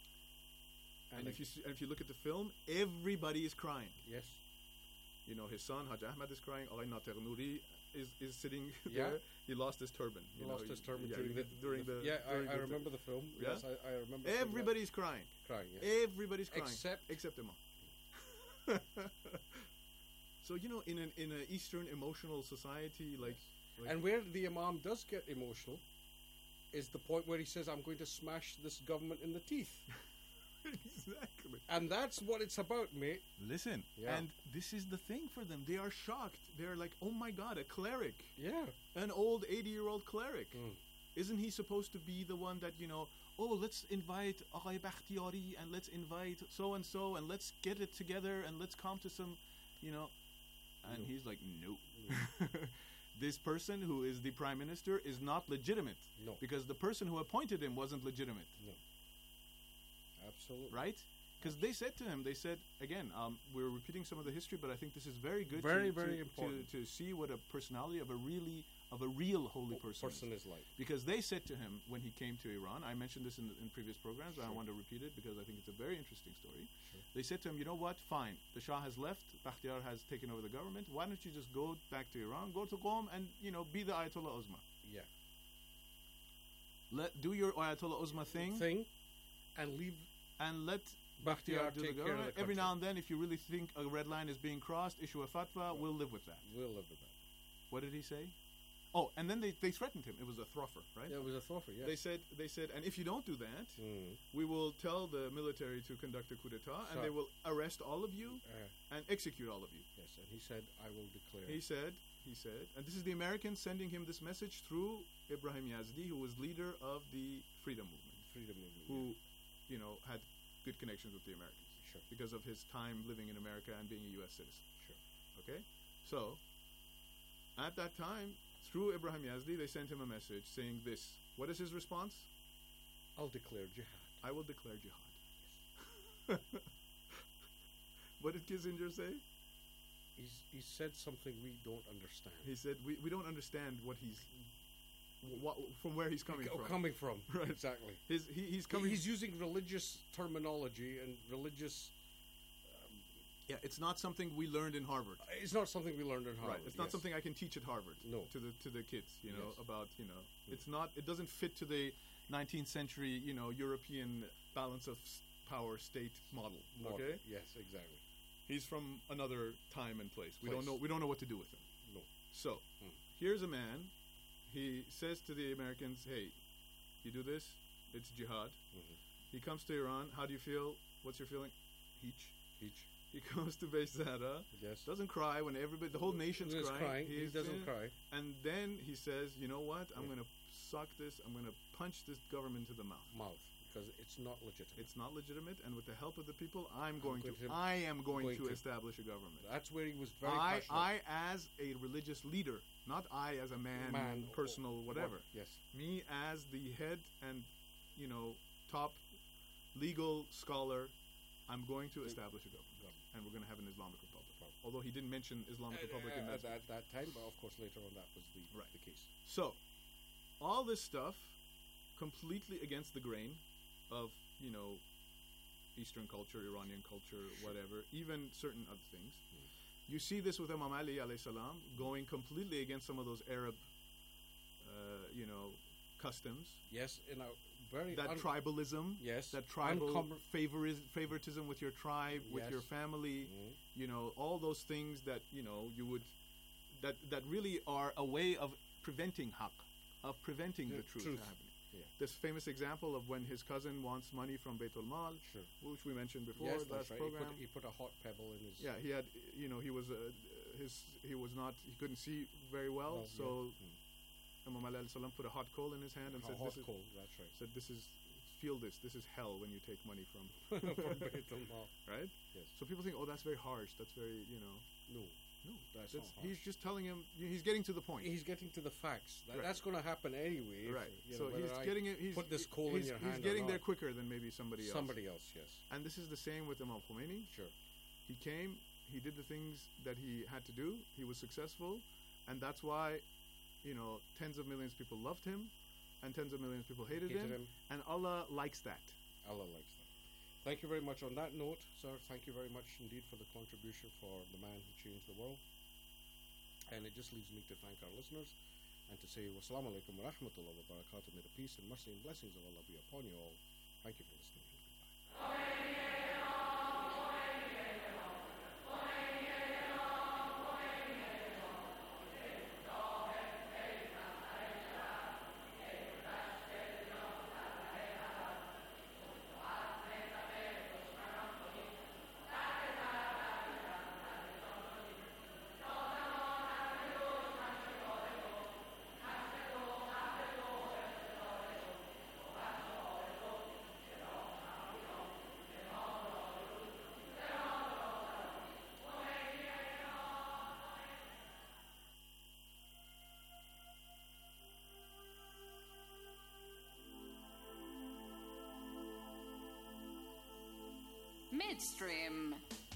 Speaker 16: And if you look at the film, everybody is crying.
Speaker 15: Yes.
Speaker 16: His son Haj Ahmad is crying. Alay Nater Nouri is sitting
Speaker 15: Yeah.
Speaker 16: there. He lost his turban.
Speaker 15: He lost his turban
Speaker 16: during the.
Speaker 15: Yeah,
Speaker 16: during
Speaker 15: I
Speaker 16: the
Speaker 15: remember the film.
Speaker 16: Yeah?
Speaker 15: Yes, I remember.
Speaker 16: Everybody's crying.
Speaker 15: Crying. Yes.
Speaker 16: Everybody's crying. Except Imam. So in an Eastern emotional society like
Speaker 15: and where the Imam does get emotional is the point where he says, "I'm going to smash this government in the teeth."
Speaker 16: Exactly.
Speaker 15: And that's what it's about, mate.
Speaker 16: Listen, and this is the thing for them. They are shocked. They're like, "Oh my God, a cleric!
Speaker 15: Yeah,
Speaker 16: an old 80-year-old cleric. Isn't he supposed to be the one that Oh, let's invite Aghay Bakhtiari and let's invite so and so and let's get it together and let's come to some, And he's like, no. This person who is the prime minister is not legitimate.
Speaker 15: No,
Speaker 16: because the person who appointed him wasn't legitimate.
Speaker 15: No. Absolutely.
Speaker 16: Right? Because they said to him, again, we're repeating some of the history, but I think this is very good.
Speaker 15: Very important
Speaker 16: to see what a personality of a real holy person
Speaker 15: is like.
Speaker 16: Because they said to him when he came to Iran, I mentioned this in previous programs, but I want to repeat it because I think it's a very interesting story.
Speaker 15: Sure.
Speaker 16: They said to him, you know what? Fine, the Shah has left, Bakhtiar has taken over the government. Why don't you just go back to Iran, go to Qom, and be the Ayatollah Uzma?
Speaker 15: Yeah.
Speaker 16: Do your Ayatollah Uzma thing,
Speaker 15: and leave,
Speaker 16: and let
Speaker 15: Bakhtiar
Speaker 16: do the government. Every now and then, if you really think a red line is being crossed, issue a fatwa. We'll live with that.
Speaker 15: We'll live with that.
Speaker 16: What did he say? Oh, and then they threatened him. It was a throffer, right?
Speaker 15: Yeah, it was a throffer. Yeah.
Speaker 16: They said, and if you don't do that, we will tell the military to conduct a coup d'état, and they will arrest all of you and execute all of you.
Speaker 15: Yes, and he said, I will declare.
Speaker 16: He said, and this is the Americans sending him this message through Ibrahim Yazdi, who was leader of the Freedom Movement. Who, had good connections with the Americans.
Speaker 15: Sure.
Speaker 16: Because of his time living in America and being a U.S. citizen.
Speaker 15: Sure.
Speaker 16: Okay? So, at that time, through Ibrahim Yazdi, they sent him a message saying this. What is his response?
Speaker 15: I'll declare jihad.
Speaker 16: I will declare jihad. Yes. What did Kissinger say?
Speaker 15: He said something we don't understand.
Speaker 16: He said, we don't understand what he's... from where he's coming from.
Speaker 15: Right. Exactly.
Speaker 16: He's coming...
Speaker 15: He's using religious terminology and religious
Speaker 16: Yeah, it's not something we learned in Harvard.
Speaker 15: It's not something we learned in Harvard.
Speaker 16: Right. It's not
Speaker 15: yes.
Speaker 16: something I can teach at Harvard.
Speaker 15: No.
Speaker 16: To the kids, you know,
Speaker 15: Yes.
Speaker 16: about, you know, it's not. It doesn't fit to the 19th century, you know, European balance of power state model. Okay.
Speaker 15: Yes, exactly.
Speaker 16: He's from another time and place. We don't
Speaker 15: Place.
Speaker 16: know. We don't know what to do with him.
Speaker 15: No.
Speaker 16: So, here's a man. He says to the Americans, "Hey, you do this. It's jihad." He comes to Iran. How do you feel? What's your feeling? Heech. He goes to Bayzada.
Speaker 15: Yes.
Speaker 16: Doesn't cry when everybody, the whole nation's
Speaker 15: He's
Speaker 16: crying.
Speaker 15: crying. He doesn't cry.
Speaker 16: And then he says, "You know what? I'm going to suck this. I'm going to punch this government to the mouth.
Speaker 15: Because it's not legitimate.
Speaker 16: It's not legitimate. And with the help of the people, I am going
Speaker 15: going
Speaker 16: to
Speaker 15: to.
Speaker 16: establish a government."
Speaker 15: That's where he was very passionate.
Speaker 16: I, as a religious leader, not I as a man personal, whatever.
Speaker 15: Yes.
Speaker 16: Me as the head and, you know, top legal scholar, I'm going to establish a government. And we're going to have an Islamic Republic. Although he didn't mention Islamic Republic in
Speaker 15: at that time, but of course later on that was the case.
Speaker 16: So, all this stuff, completely against the grain of, you know, Eastern culture, Iranian culture, whatever, even certain other things. You see this with Imam Ali alayhi salam going completely against some of those Arab, you know, customs.
Speaker 15: Yes, in a very
Speaker 16: tribalism.
Speaker 15: Yes,
Speaker 16: that tribal favoritism with your tribe, with your family. You know, all those things that, you know, you would that really are a way of preventing haqq, of preventing the truth happening.
Speaker 15: Yeah.
Speaker 16: This famous example of when his cousin wants money from Baitul Mal, which we mentioned before last program.
Speaker 15: He put a hot pebble in his.
Speaker 16: Yeah, he had, you know, he was he couldn't see very well, so Imam Ali alayhi salam put a hot coal in his hand and said,
Speaker 15: "Hot coal." That's right.
Speaker 16: Said, "This is hell when you take money from
Speaker 15: Baitul Mal."
Speaker 16: Right?
Speaker 15: Yes.
Speaker 16: So people think, oh, that's very harsh. That's very, you know.
Speaker 15: No, that's not harsh.
Speaker 16: He's just telling him. He's getting to the point.
Speaker 15: He's getting to the facts. That's going to happen anyway.
Speaker 16: Right.
Speaker 15: So
Speaker 16: he's getting it.
Speaker 15: Put this coal in your hand.
Speaker 16: He's getting there quicker than maybe somebody else.
Speaker 15: Somebody else, yes.
Speaker 16: And this is the same with Imam Khomeini.
Speaker 15: Sure.
Speaker 16: He came. He did the things that he had to do. He was successful, and that's why, you know, tens of millions of people loved him, and tens of millions of people hated him. And Allah likes that.
Speaker 15: Allah likes that. Thank you very much on that note, sir. Thank you very much indeed for the contribution for the man who changed the world. And it just leaves me to thank our listeners and to say wassalamu alaikum wa rahmatullahi wa barakatuh. May the peace and mercy and blessings of Allah be upon you all. Thank you for listening and goodbye.
Speaker 17: Midstream.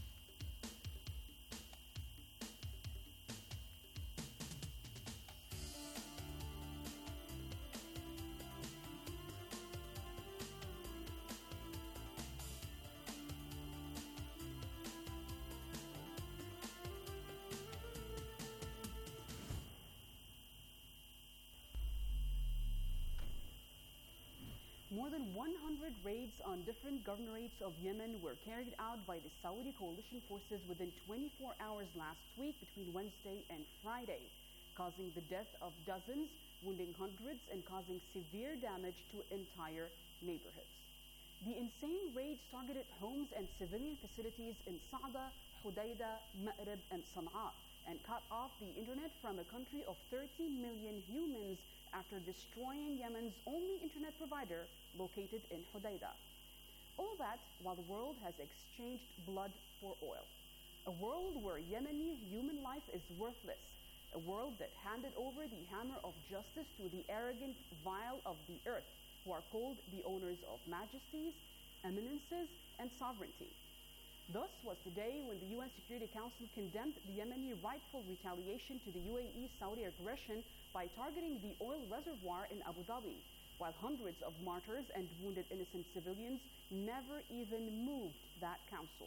Speaker 18: More than 100 raids on different governorates of Yemen were carried out by the Saudi coalition forces within 24 hours last week between Wednesday and Friday, causing the death of dozens, wounding hundreds, and causing severe damage to entire neighborhoods. The insane raids targeted homes and civilian facilities in Sa'da, Hudayda, Ma'rib, and Sana'a, and cut off the internet from a country of 30 million humans after destroying Yemen's only internet provider located in Hudayda. All that while the world has exchanged blood for oil. A world where Yemeni human life is worthless. A world that handed over the hammer of justice to the arrogant vile of the earth, who are called the owners of majesties, eminences, and sovereignty. Thus was the day when the UN Security Council condemned the Yemeni rightful retaliation to the UAE Saudi aggression by targeting the oil reservoir in Abu Dhabi, while hundreds of martyrs and wounded innocent civilians never even moved that council.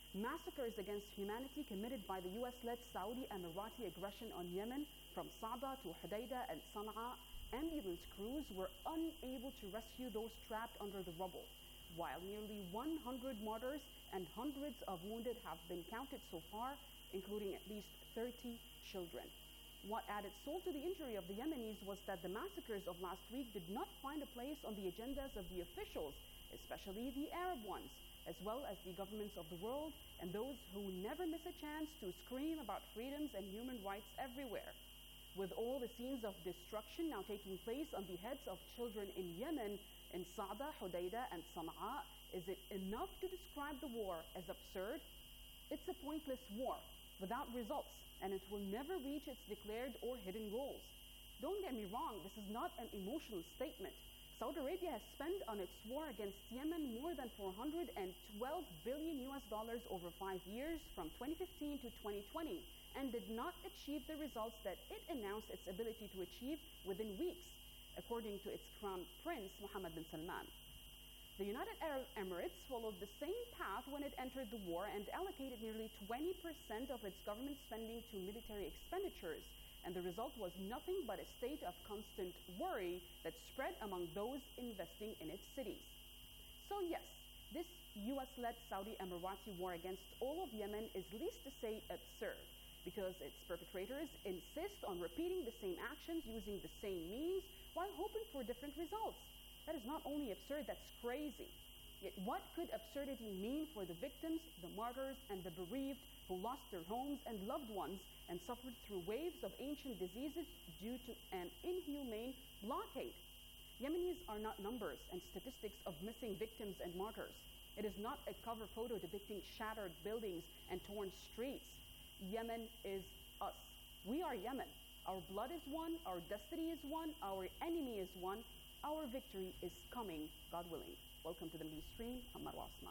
Speaker 18: Massacres against humanity committed by the US-led Saudi Emirati aggression on Yemen from Sa'da to Hodeidah and Sana'a, ambulance crews were unable to rescue those trapped under the rubble, while nearly 100 martyrs and hundreds of wounded have been counted so far, including at least 30 children. What added salt to the injury of the Yemenis was that the massacres of last week did not find a place on the agendas of the officials, especially the Arab ones, as well as the governments of the world and those who never miss a chance to scream about freedoms and human rights everywhere. With all the scenes of destruction now taking place on the heads of children in Yemen, in Sa'da, Hodeidah, and Sana'a, is it enough to describe the war as absurd? It's a pointless war without results, and it will never reach its declared or hidden goals. Don't get me wrong, this is not an emotional statement. Saudi Arabia has spent on its war against Yemen more than $412 billion over 5 years from 2015 to 2020 and did not achieve the results that it announced its ability to achieve within weeks, according to its crown prince, Mohammed bin Salman. The United Arab Emirates followed the same path when it entered the war and allocated nearly 20% of its government spending to military expenditures, and the result was nothing but a state of constant worry that spread among those investing in its cities. So yes, this US-led Saudi Emirati war against all of Yemen is least to say absurd, because its perpetrators insist on repeating the same actions using the same means while hoping for different results. That is not only absurd, that's crazy. Yet what could absurdity mean for the victims, the martyrs, and the bereaved who lost their homes and loved ones and suffered through waves of ancient diseases due to an inhumane blockade? Yemenis are not numbers and statistics of missing victims and martyrs. It is not a cover photo depicting shattered buildings and torn streets. Yemen is us. We are Yemen. Our blood is one, our destiny is one, our enemy is one. Our victory is coming, God willing. Welcome to the Middle East Stream. I'm Marwa Osman.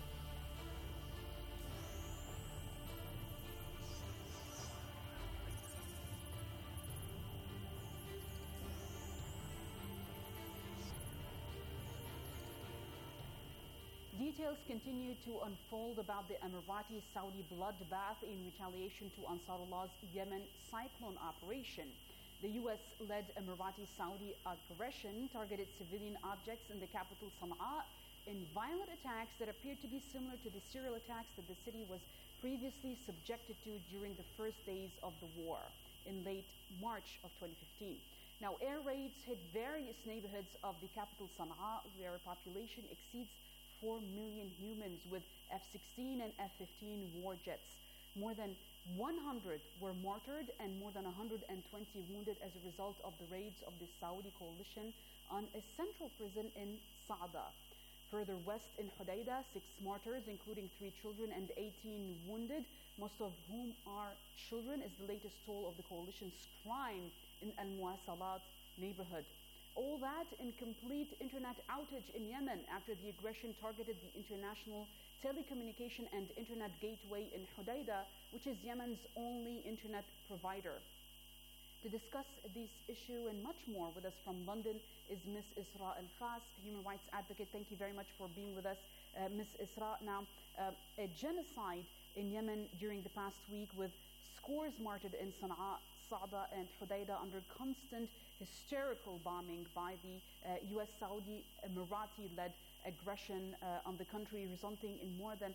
Speaker 18: Details continue to unfold about the Emirati-Saudi bloodbath in retaliation to Ansarullah's Yemen cyclone operation. The US-led Emirati-Saudi aggression targeted civilian objects in the capital Sana'a in violent attacks that appeared to be similar to the serial attacks that the city was previously subjected to during the first days of the war in late March of 2015. Now, air raids hit various neighborhoods of the capital Sana'a, where population exceeds 4 million humans, with F-16 and F-15 war jets. More than 100 were martyred and more than 120 wounded as a result of the raids of the Saudi coalition on a central prison in Sa'da. Further west in Hodeidah, 6 martyrs, including 3 children and 18 wounded, most of whom are children, is the latest toll of the coalition's crime in Al-Muwasalat neighborhood. All that in complete internet outage in Yemen after the aggression targeted the international telecommunication and internet gateway in Hodeidah, which is Yemen's only internet provider. To discuss this issue and much more with us from London is Ms. Isra Al-Khas, human rights advocate. Thank you very much for being with us, Ms. Isra. Now, a genocide in Yemen during the past week with scores martyred in Sana'a, Sa'da, and Hodeidah under constant hysterical bombing by the US-Saudi Emirati-led aggression on the country, resulting in more than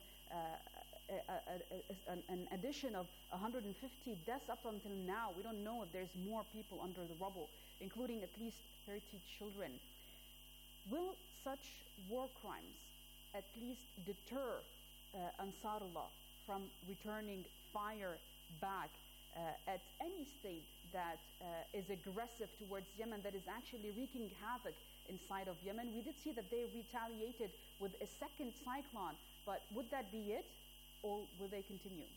Speaker 18: an addition of 150 deaths up until now. We don't know if there's more people under the rubble, including at least 30 children. Will such war crimes at least deter Ansarullah from returning fire back at any state that is aggressive towards Yemen, that is actually wreaking havoc inside of Yemen? We did see that they retaliated with a second cyclone, but would that be it, or will they continue?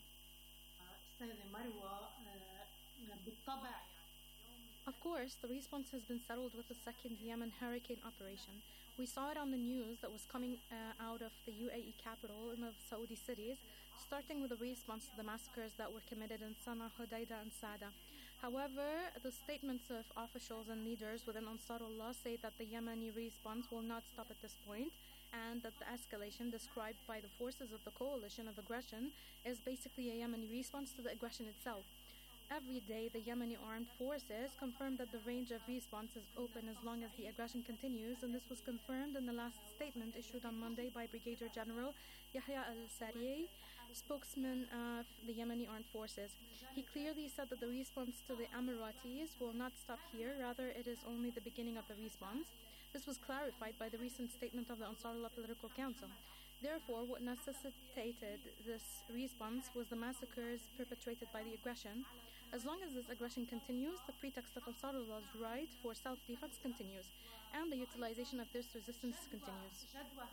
Speaker 17: Of course, the response has been settled with the second Yemen hurricane operation. We saw it on the news that was coming out of the UAE capital and of Saudi cities, starting with a response to the massacres that were committed in Sana'a, Hodeidah, and Sa'da. However, the statements of officials and leaders within Ansarullah say that the Yemeni response will not stop at this point, and that the escalation described by the forces of the coalition of aggression is basically a Yemeni response to the aggression itself. Every day, the Yemeni armed forces confirm that the range of response is open as long as the aggression continues, and this was confirmed in the last statement issued on Monday by Brigadier General Yahya al-Sari, spokesman of the Yemeni armed forces. He clearly said that the response to the Emiratis will not stop here, rather it is only the beginning of the response. This was clarified by the recent statement of the Ansarullah Political Council. Therefore, what necessitated this response was the massacres perpetrated by the aggression. As long as this aggression continues, the pretext of Ansarullah's right for self-defense continues, and the utilization of this resistance continues.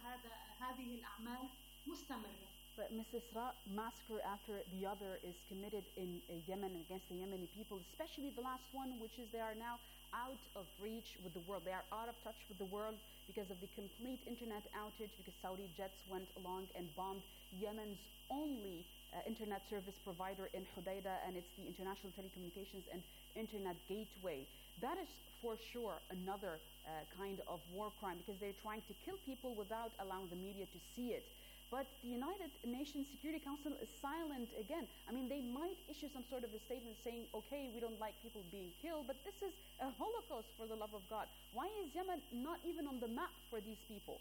Speaker 18: But Mrs. Ra, massacre after the other is committed in Yemen against the Yemeni people, especially the last one, which is they are now out of reach with the world. They are out of touch with the world because of the complete internet outage, because Saudi jets went along and bombed Yemen's only internet service provider in Hodeidah, and it's the International Telecommunications and Internet Gateway. That is for sure another kind of war crime, because they're trying to kill people without allowing the media to see it. But the United Nations Security Council is silent again. I mean, they might issue some sort of a statement saying, okay, we don't like people being killed, but this is a Holocaust, for the love of God. Why is Yemen not even on the map for these people?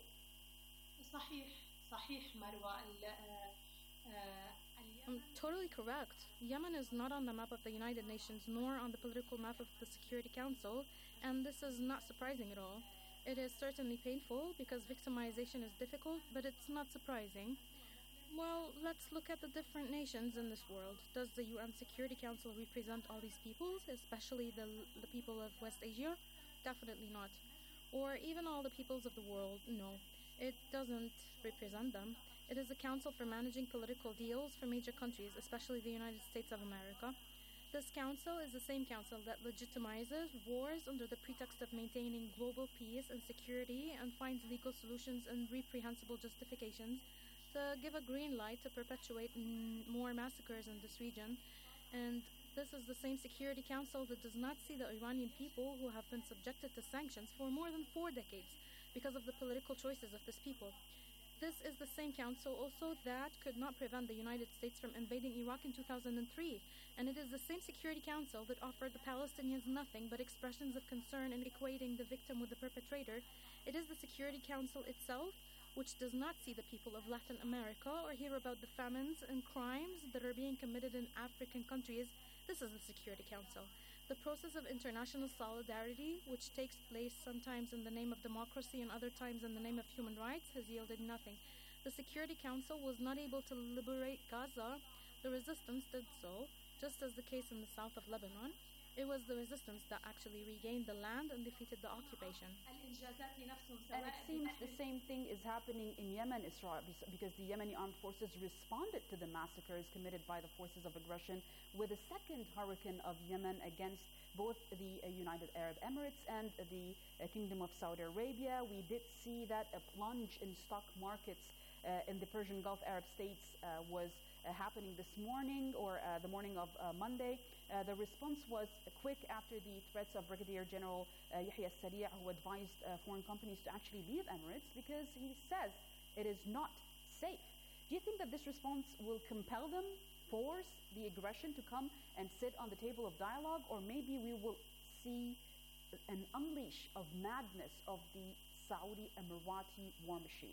Speaker 17: Totally correct. Yemen is not on the map of the United Nations, nor on the political map of the Security Council, and this is not surprising at all. It is certainly painful because victimization is difficult, but it's not surprising. Well, let's look at the different nations in this world. Does the UN Security Council represent all these peoples, especially the people of West Asia? Definitely not. Or even all the peoples of the world? No, it doesn't represent them. It is a council for managing political deals for major countries, especially the United States of America. This council is the same council that legitimizes wars under the pretext of maintaining global peace and security, and finds legal solutions and reprehensible justifications to give a green light to perpetuate more massacres in this region. And this is the same Security Council that does not see the Iranian people who have been subjected to sanctions for more than 4 decades because of the political choices of this people. This is the same council also that could not prevent the United States from invading Iraq in 2003. And it is the same Security Council that offered the Palestinians nothing but expressions of concern in equating the victim with the perpetrator. It is the Security Council itself which does not see the people of Latin America or hear about the famines and crimes that are being committed in African countries. This is the Security Council. The process of international solidarity, which takes place sometimes in the name of democracy and other times in the name of human rights, has yielded nothing. The Security Council was not able to liberate Gaza. The resistance did so, just as the case in the south of Lebanon. It was the resistance that actually regained the land and defeated the occupation.
Speaker 18: And it seems the same thing is happening in Yemen, Isra, because the Yemeni armed forces responded to the massacres committed by the forces of aggression with a second hurricane of Yemen against both the United Arab Emirates and the Kingdom of Saudi Arabia. We did see that a plunge in stock markets in the Persian Gulf Arab states was happening this morning, or the morning of Monday. The response was quick after the threats of Brigadier General Yahya al-Sari, who advised foreign companies to actually leave Emirates because he says it is not safe. Do you think that this response will compel them, force the aggression to come and sit on the table of dialogue, or maybe we will see an unleash of madness of the Saudi Emirati war machine?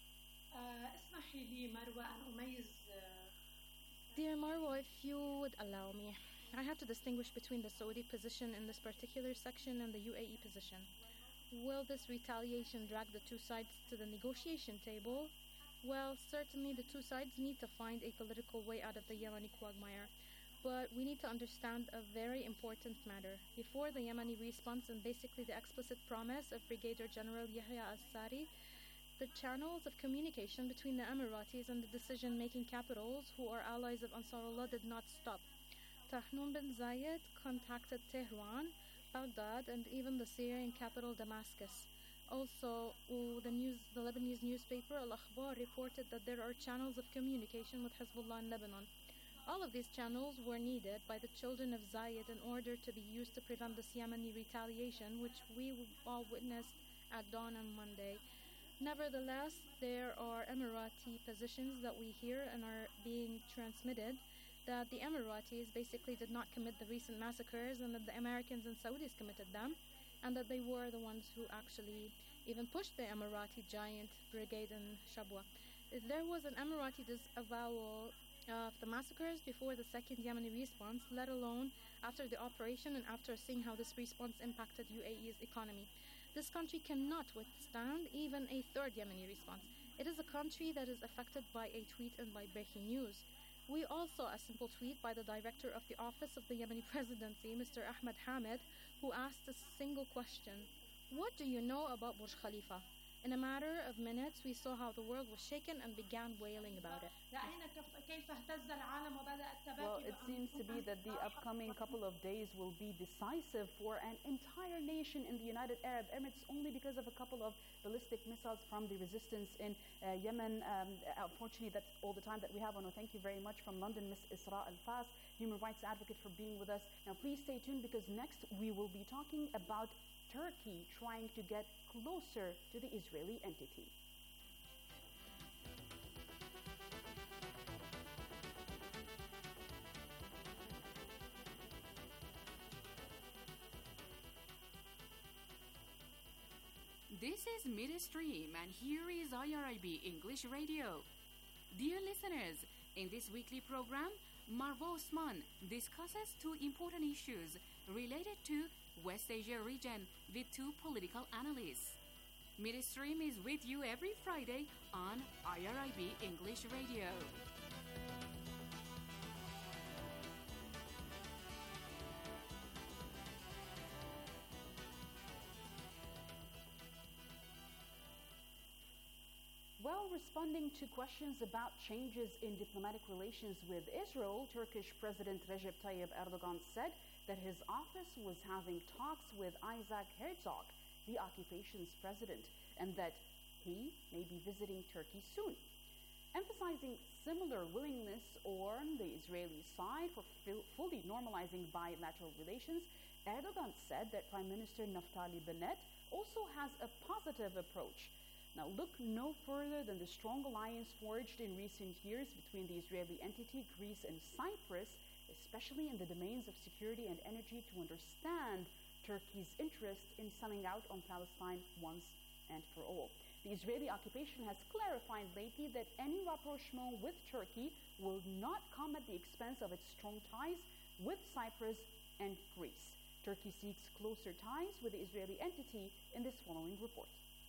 Speaker 17: Dear Marwa, if you would allow me, I have to distinguish between the Saudi position in this particular section and the UAE position. Will this retaliation drag the two sides to the negotiation table? Well, certainly the two sides need to find a political way out of the Yemeni quagmire. But we need to understand a very important matter. Before the Yemeni response and basically the explicit promise of Brigadier General Yahya al-Sari, the channels of communication between the Emiratis and the decision-making capitals, who are allies of Ansarullah, did not stop. Tahnoun bin Zayed contacted Tehran, Baghdad, and even the Syrian capital Damascus. Also, the Lebanese newspaper Al Akhbar reported that there are channels of communication with Hezbollah in Lebanon. All of these channels were needed by the children of Zayed in order to be used to prevent this Yemeni retaliation, which we all witnessed at dawn on Monday. Nevertheless, there are Emirati positions that we hear and are being transmitted that the Emiratis basically did not commit the recent massacres and that the Americans and Saudis committed them, and that they were the ones who actually even pushed the Emirati giant brigade in Shabwa. There was an Emirati disavowal of the massacres before the second Yemeni response, let alone after the operation and after seeing how this response impacted UAE's economy. This country cannot withstand even a third Yemeni response. It is a country that is affected by a tweet and by breaking news. We all saw a simple tweet by the director of the Office of the Yemeni Presidency, Mr. Ahmed Hamid, who asked a single question: what do you know about Burj Khalifa? In a matter of minutes, we saw how the world was shaken and began wailing about it.
Speaker 18: Well, it seems to be that the upcoming couple of days will be decisive for an entire nation in the United Arab Emirates only because of a couple of ballistic missiles from the resistance in Yemen. Unfortunately, that's all the time that we have. I want to thank you very much from London, Ms. Isra Al-Fas, human rights advocate, for being with us. Now, please stay tuned because next we will be talking about Turkey trying to get closer to the Israeli entity.
Speaker 19: This is Midstream, and here is IRIB English Radio. Dear listeners, in this weekly program, Marwa Osman discusses two important issues related to West Asia region with two political analysts. Midstream is with you every Friday on IRIB English Radio.
Speaker 18: Well, responding to questions about changes in diplomatic relations with Israel, Turkish President Recep Tayyip Erdogan said that his office was having talks with Isaac Herzog, the occupation's president, and that he may be visiting Turkey soon. Emphasizing similar willingness on the Israeli side for fully normalizing bilateral relations, Erdogan said that Prime Minister Naftali Bennett also has a positive approach. Now, look no further than the strong alliance forged in recent years between the Israeli entity, Greece, and Cyprus, especially in the domains of security and energy, to understand Turkey's interest in selling out on Palestine once and for all. The Israeli occupation has clarified lately that any rapprochement with Turkey will not come at the expense of its strong ties with Cyprus and Greece. Turkey seeks closer ties with the Israeli entity in this following report.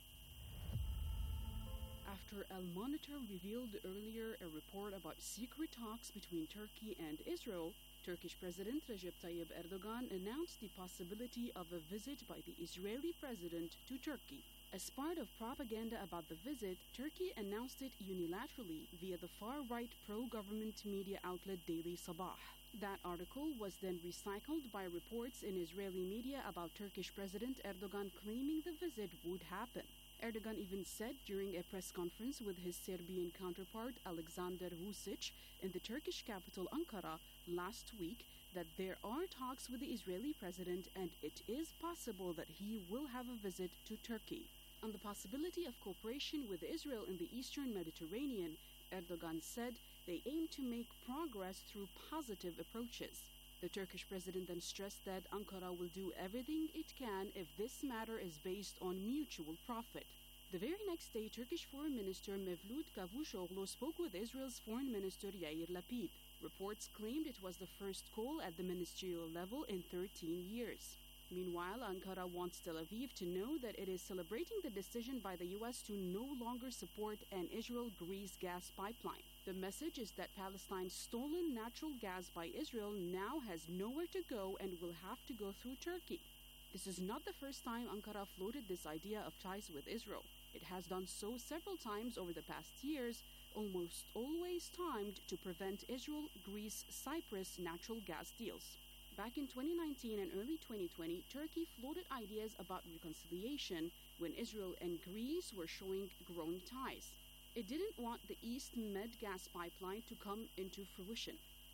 Speaker 20: After Al Monitor revealed earlier a report about secret talks between Turkey and Israel, Turkish President Recep Tayyip Erdogan announced the possibility of a visit by the Israeli president to Turkey. As part of propaganda about the visit, Turkey announced it unilaterally via the far-right pro-government media outlet Daily Sabah. That article was then recycled by reports in Israeli media about Turkish President Erdogan claiming the visit would happen. Erdogan even said during a press conference with his Serbian counterpart Alexander Vučić in the Turkish capital Ankara last week that there are talks with the Israeli president and it is possible that he will have a visit to Turkey. On the possibility of cooperation with Israel in the Eastern Mediterranean, Erdogan said they aim to make progress through positive approaches. The Turkish president then stressed that Ankara will do everything it can if this matter is based on mutual profit. The very next day, Turkish Foreign Minister Mevlut Cavusoglu spoke with Israel's Foreign Minister Yair Lapid. Reports claimed it was the first call at the ministerial level in 13 years. Meanwhile, Ankara wants Tel Aviv to know that it is celebrating the decision by the U.S. to no longer support an Israel-Greece gas pipeline. The message is that Palestine's stolen natural gas by Israel now has nowhere to go and will have to go through Turkey. This is not the first time Ankara floated this idea of ties with Israel. It has done so several times over the past years, almost always timed to prevent Israel-Greece-Cyprus natural gas deals. Back in 2019 and early 2020, Turkey floated ideas about reconciliation when Israel and Greece were showing growing ties. It didn't want the East Med gas pipeline to come into fruition.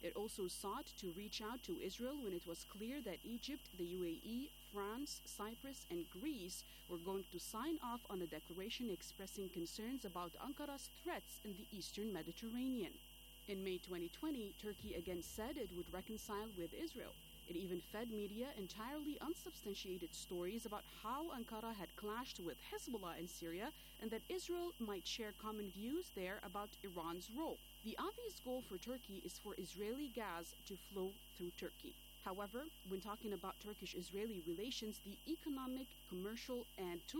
Speaker 20: It also sought to reach out to Israel when it was clear that Egypt, the UAE, France, Cyprus, and Greece were going to sign off on a declaration expressing concerns about Ankara's threats in the eastern Mediterranean. In May 2020, Turkey again said it would reconcile with Israel. It even fed media entirely unsubstantiated stories about how Ankara had clashed with Hezbollah in Syria and that Israel might share common views there about Iran's role. The obvious goal for Turkey is for Israeli gas to flow through Turkey. However, when talking about Turkish-Israeli relations, the economic, commercial, and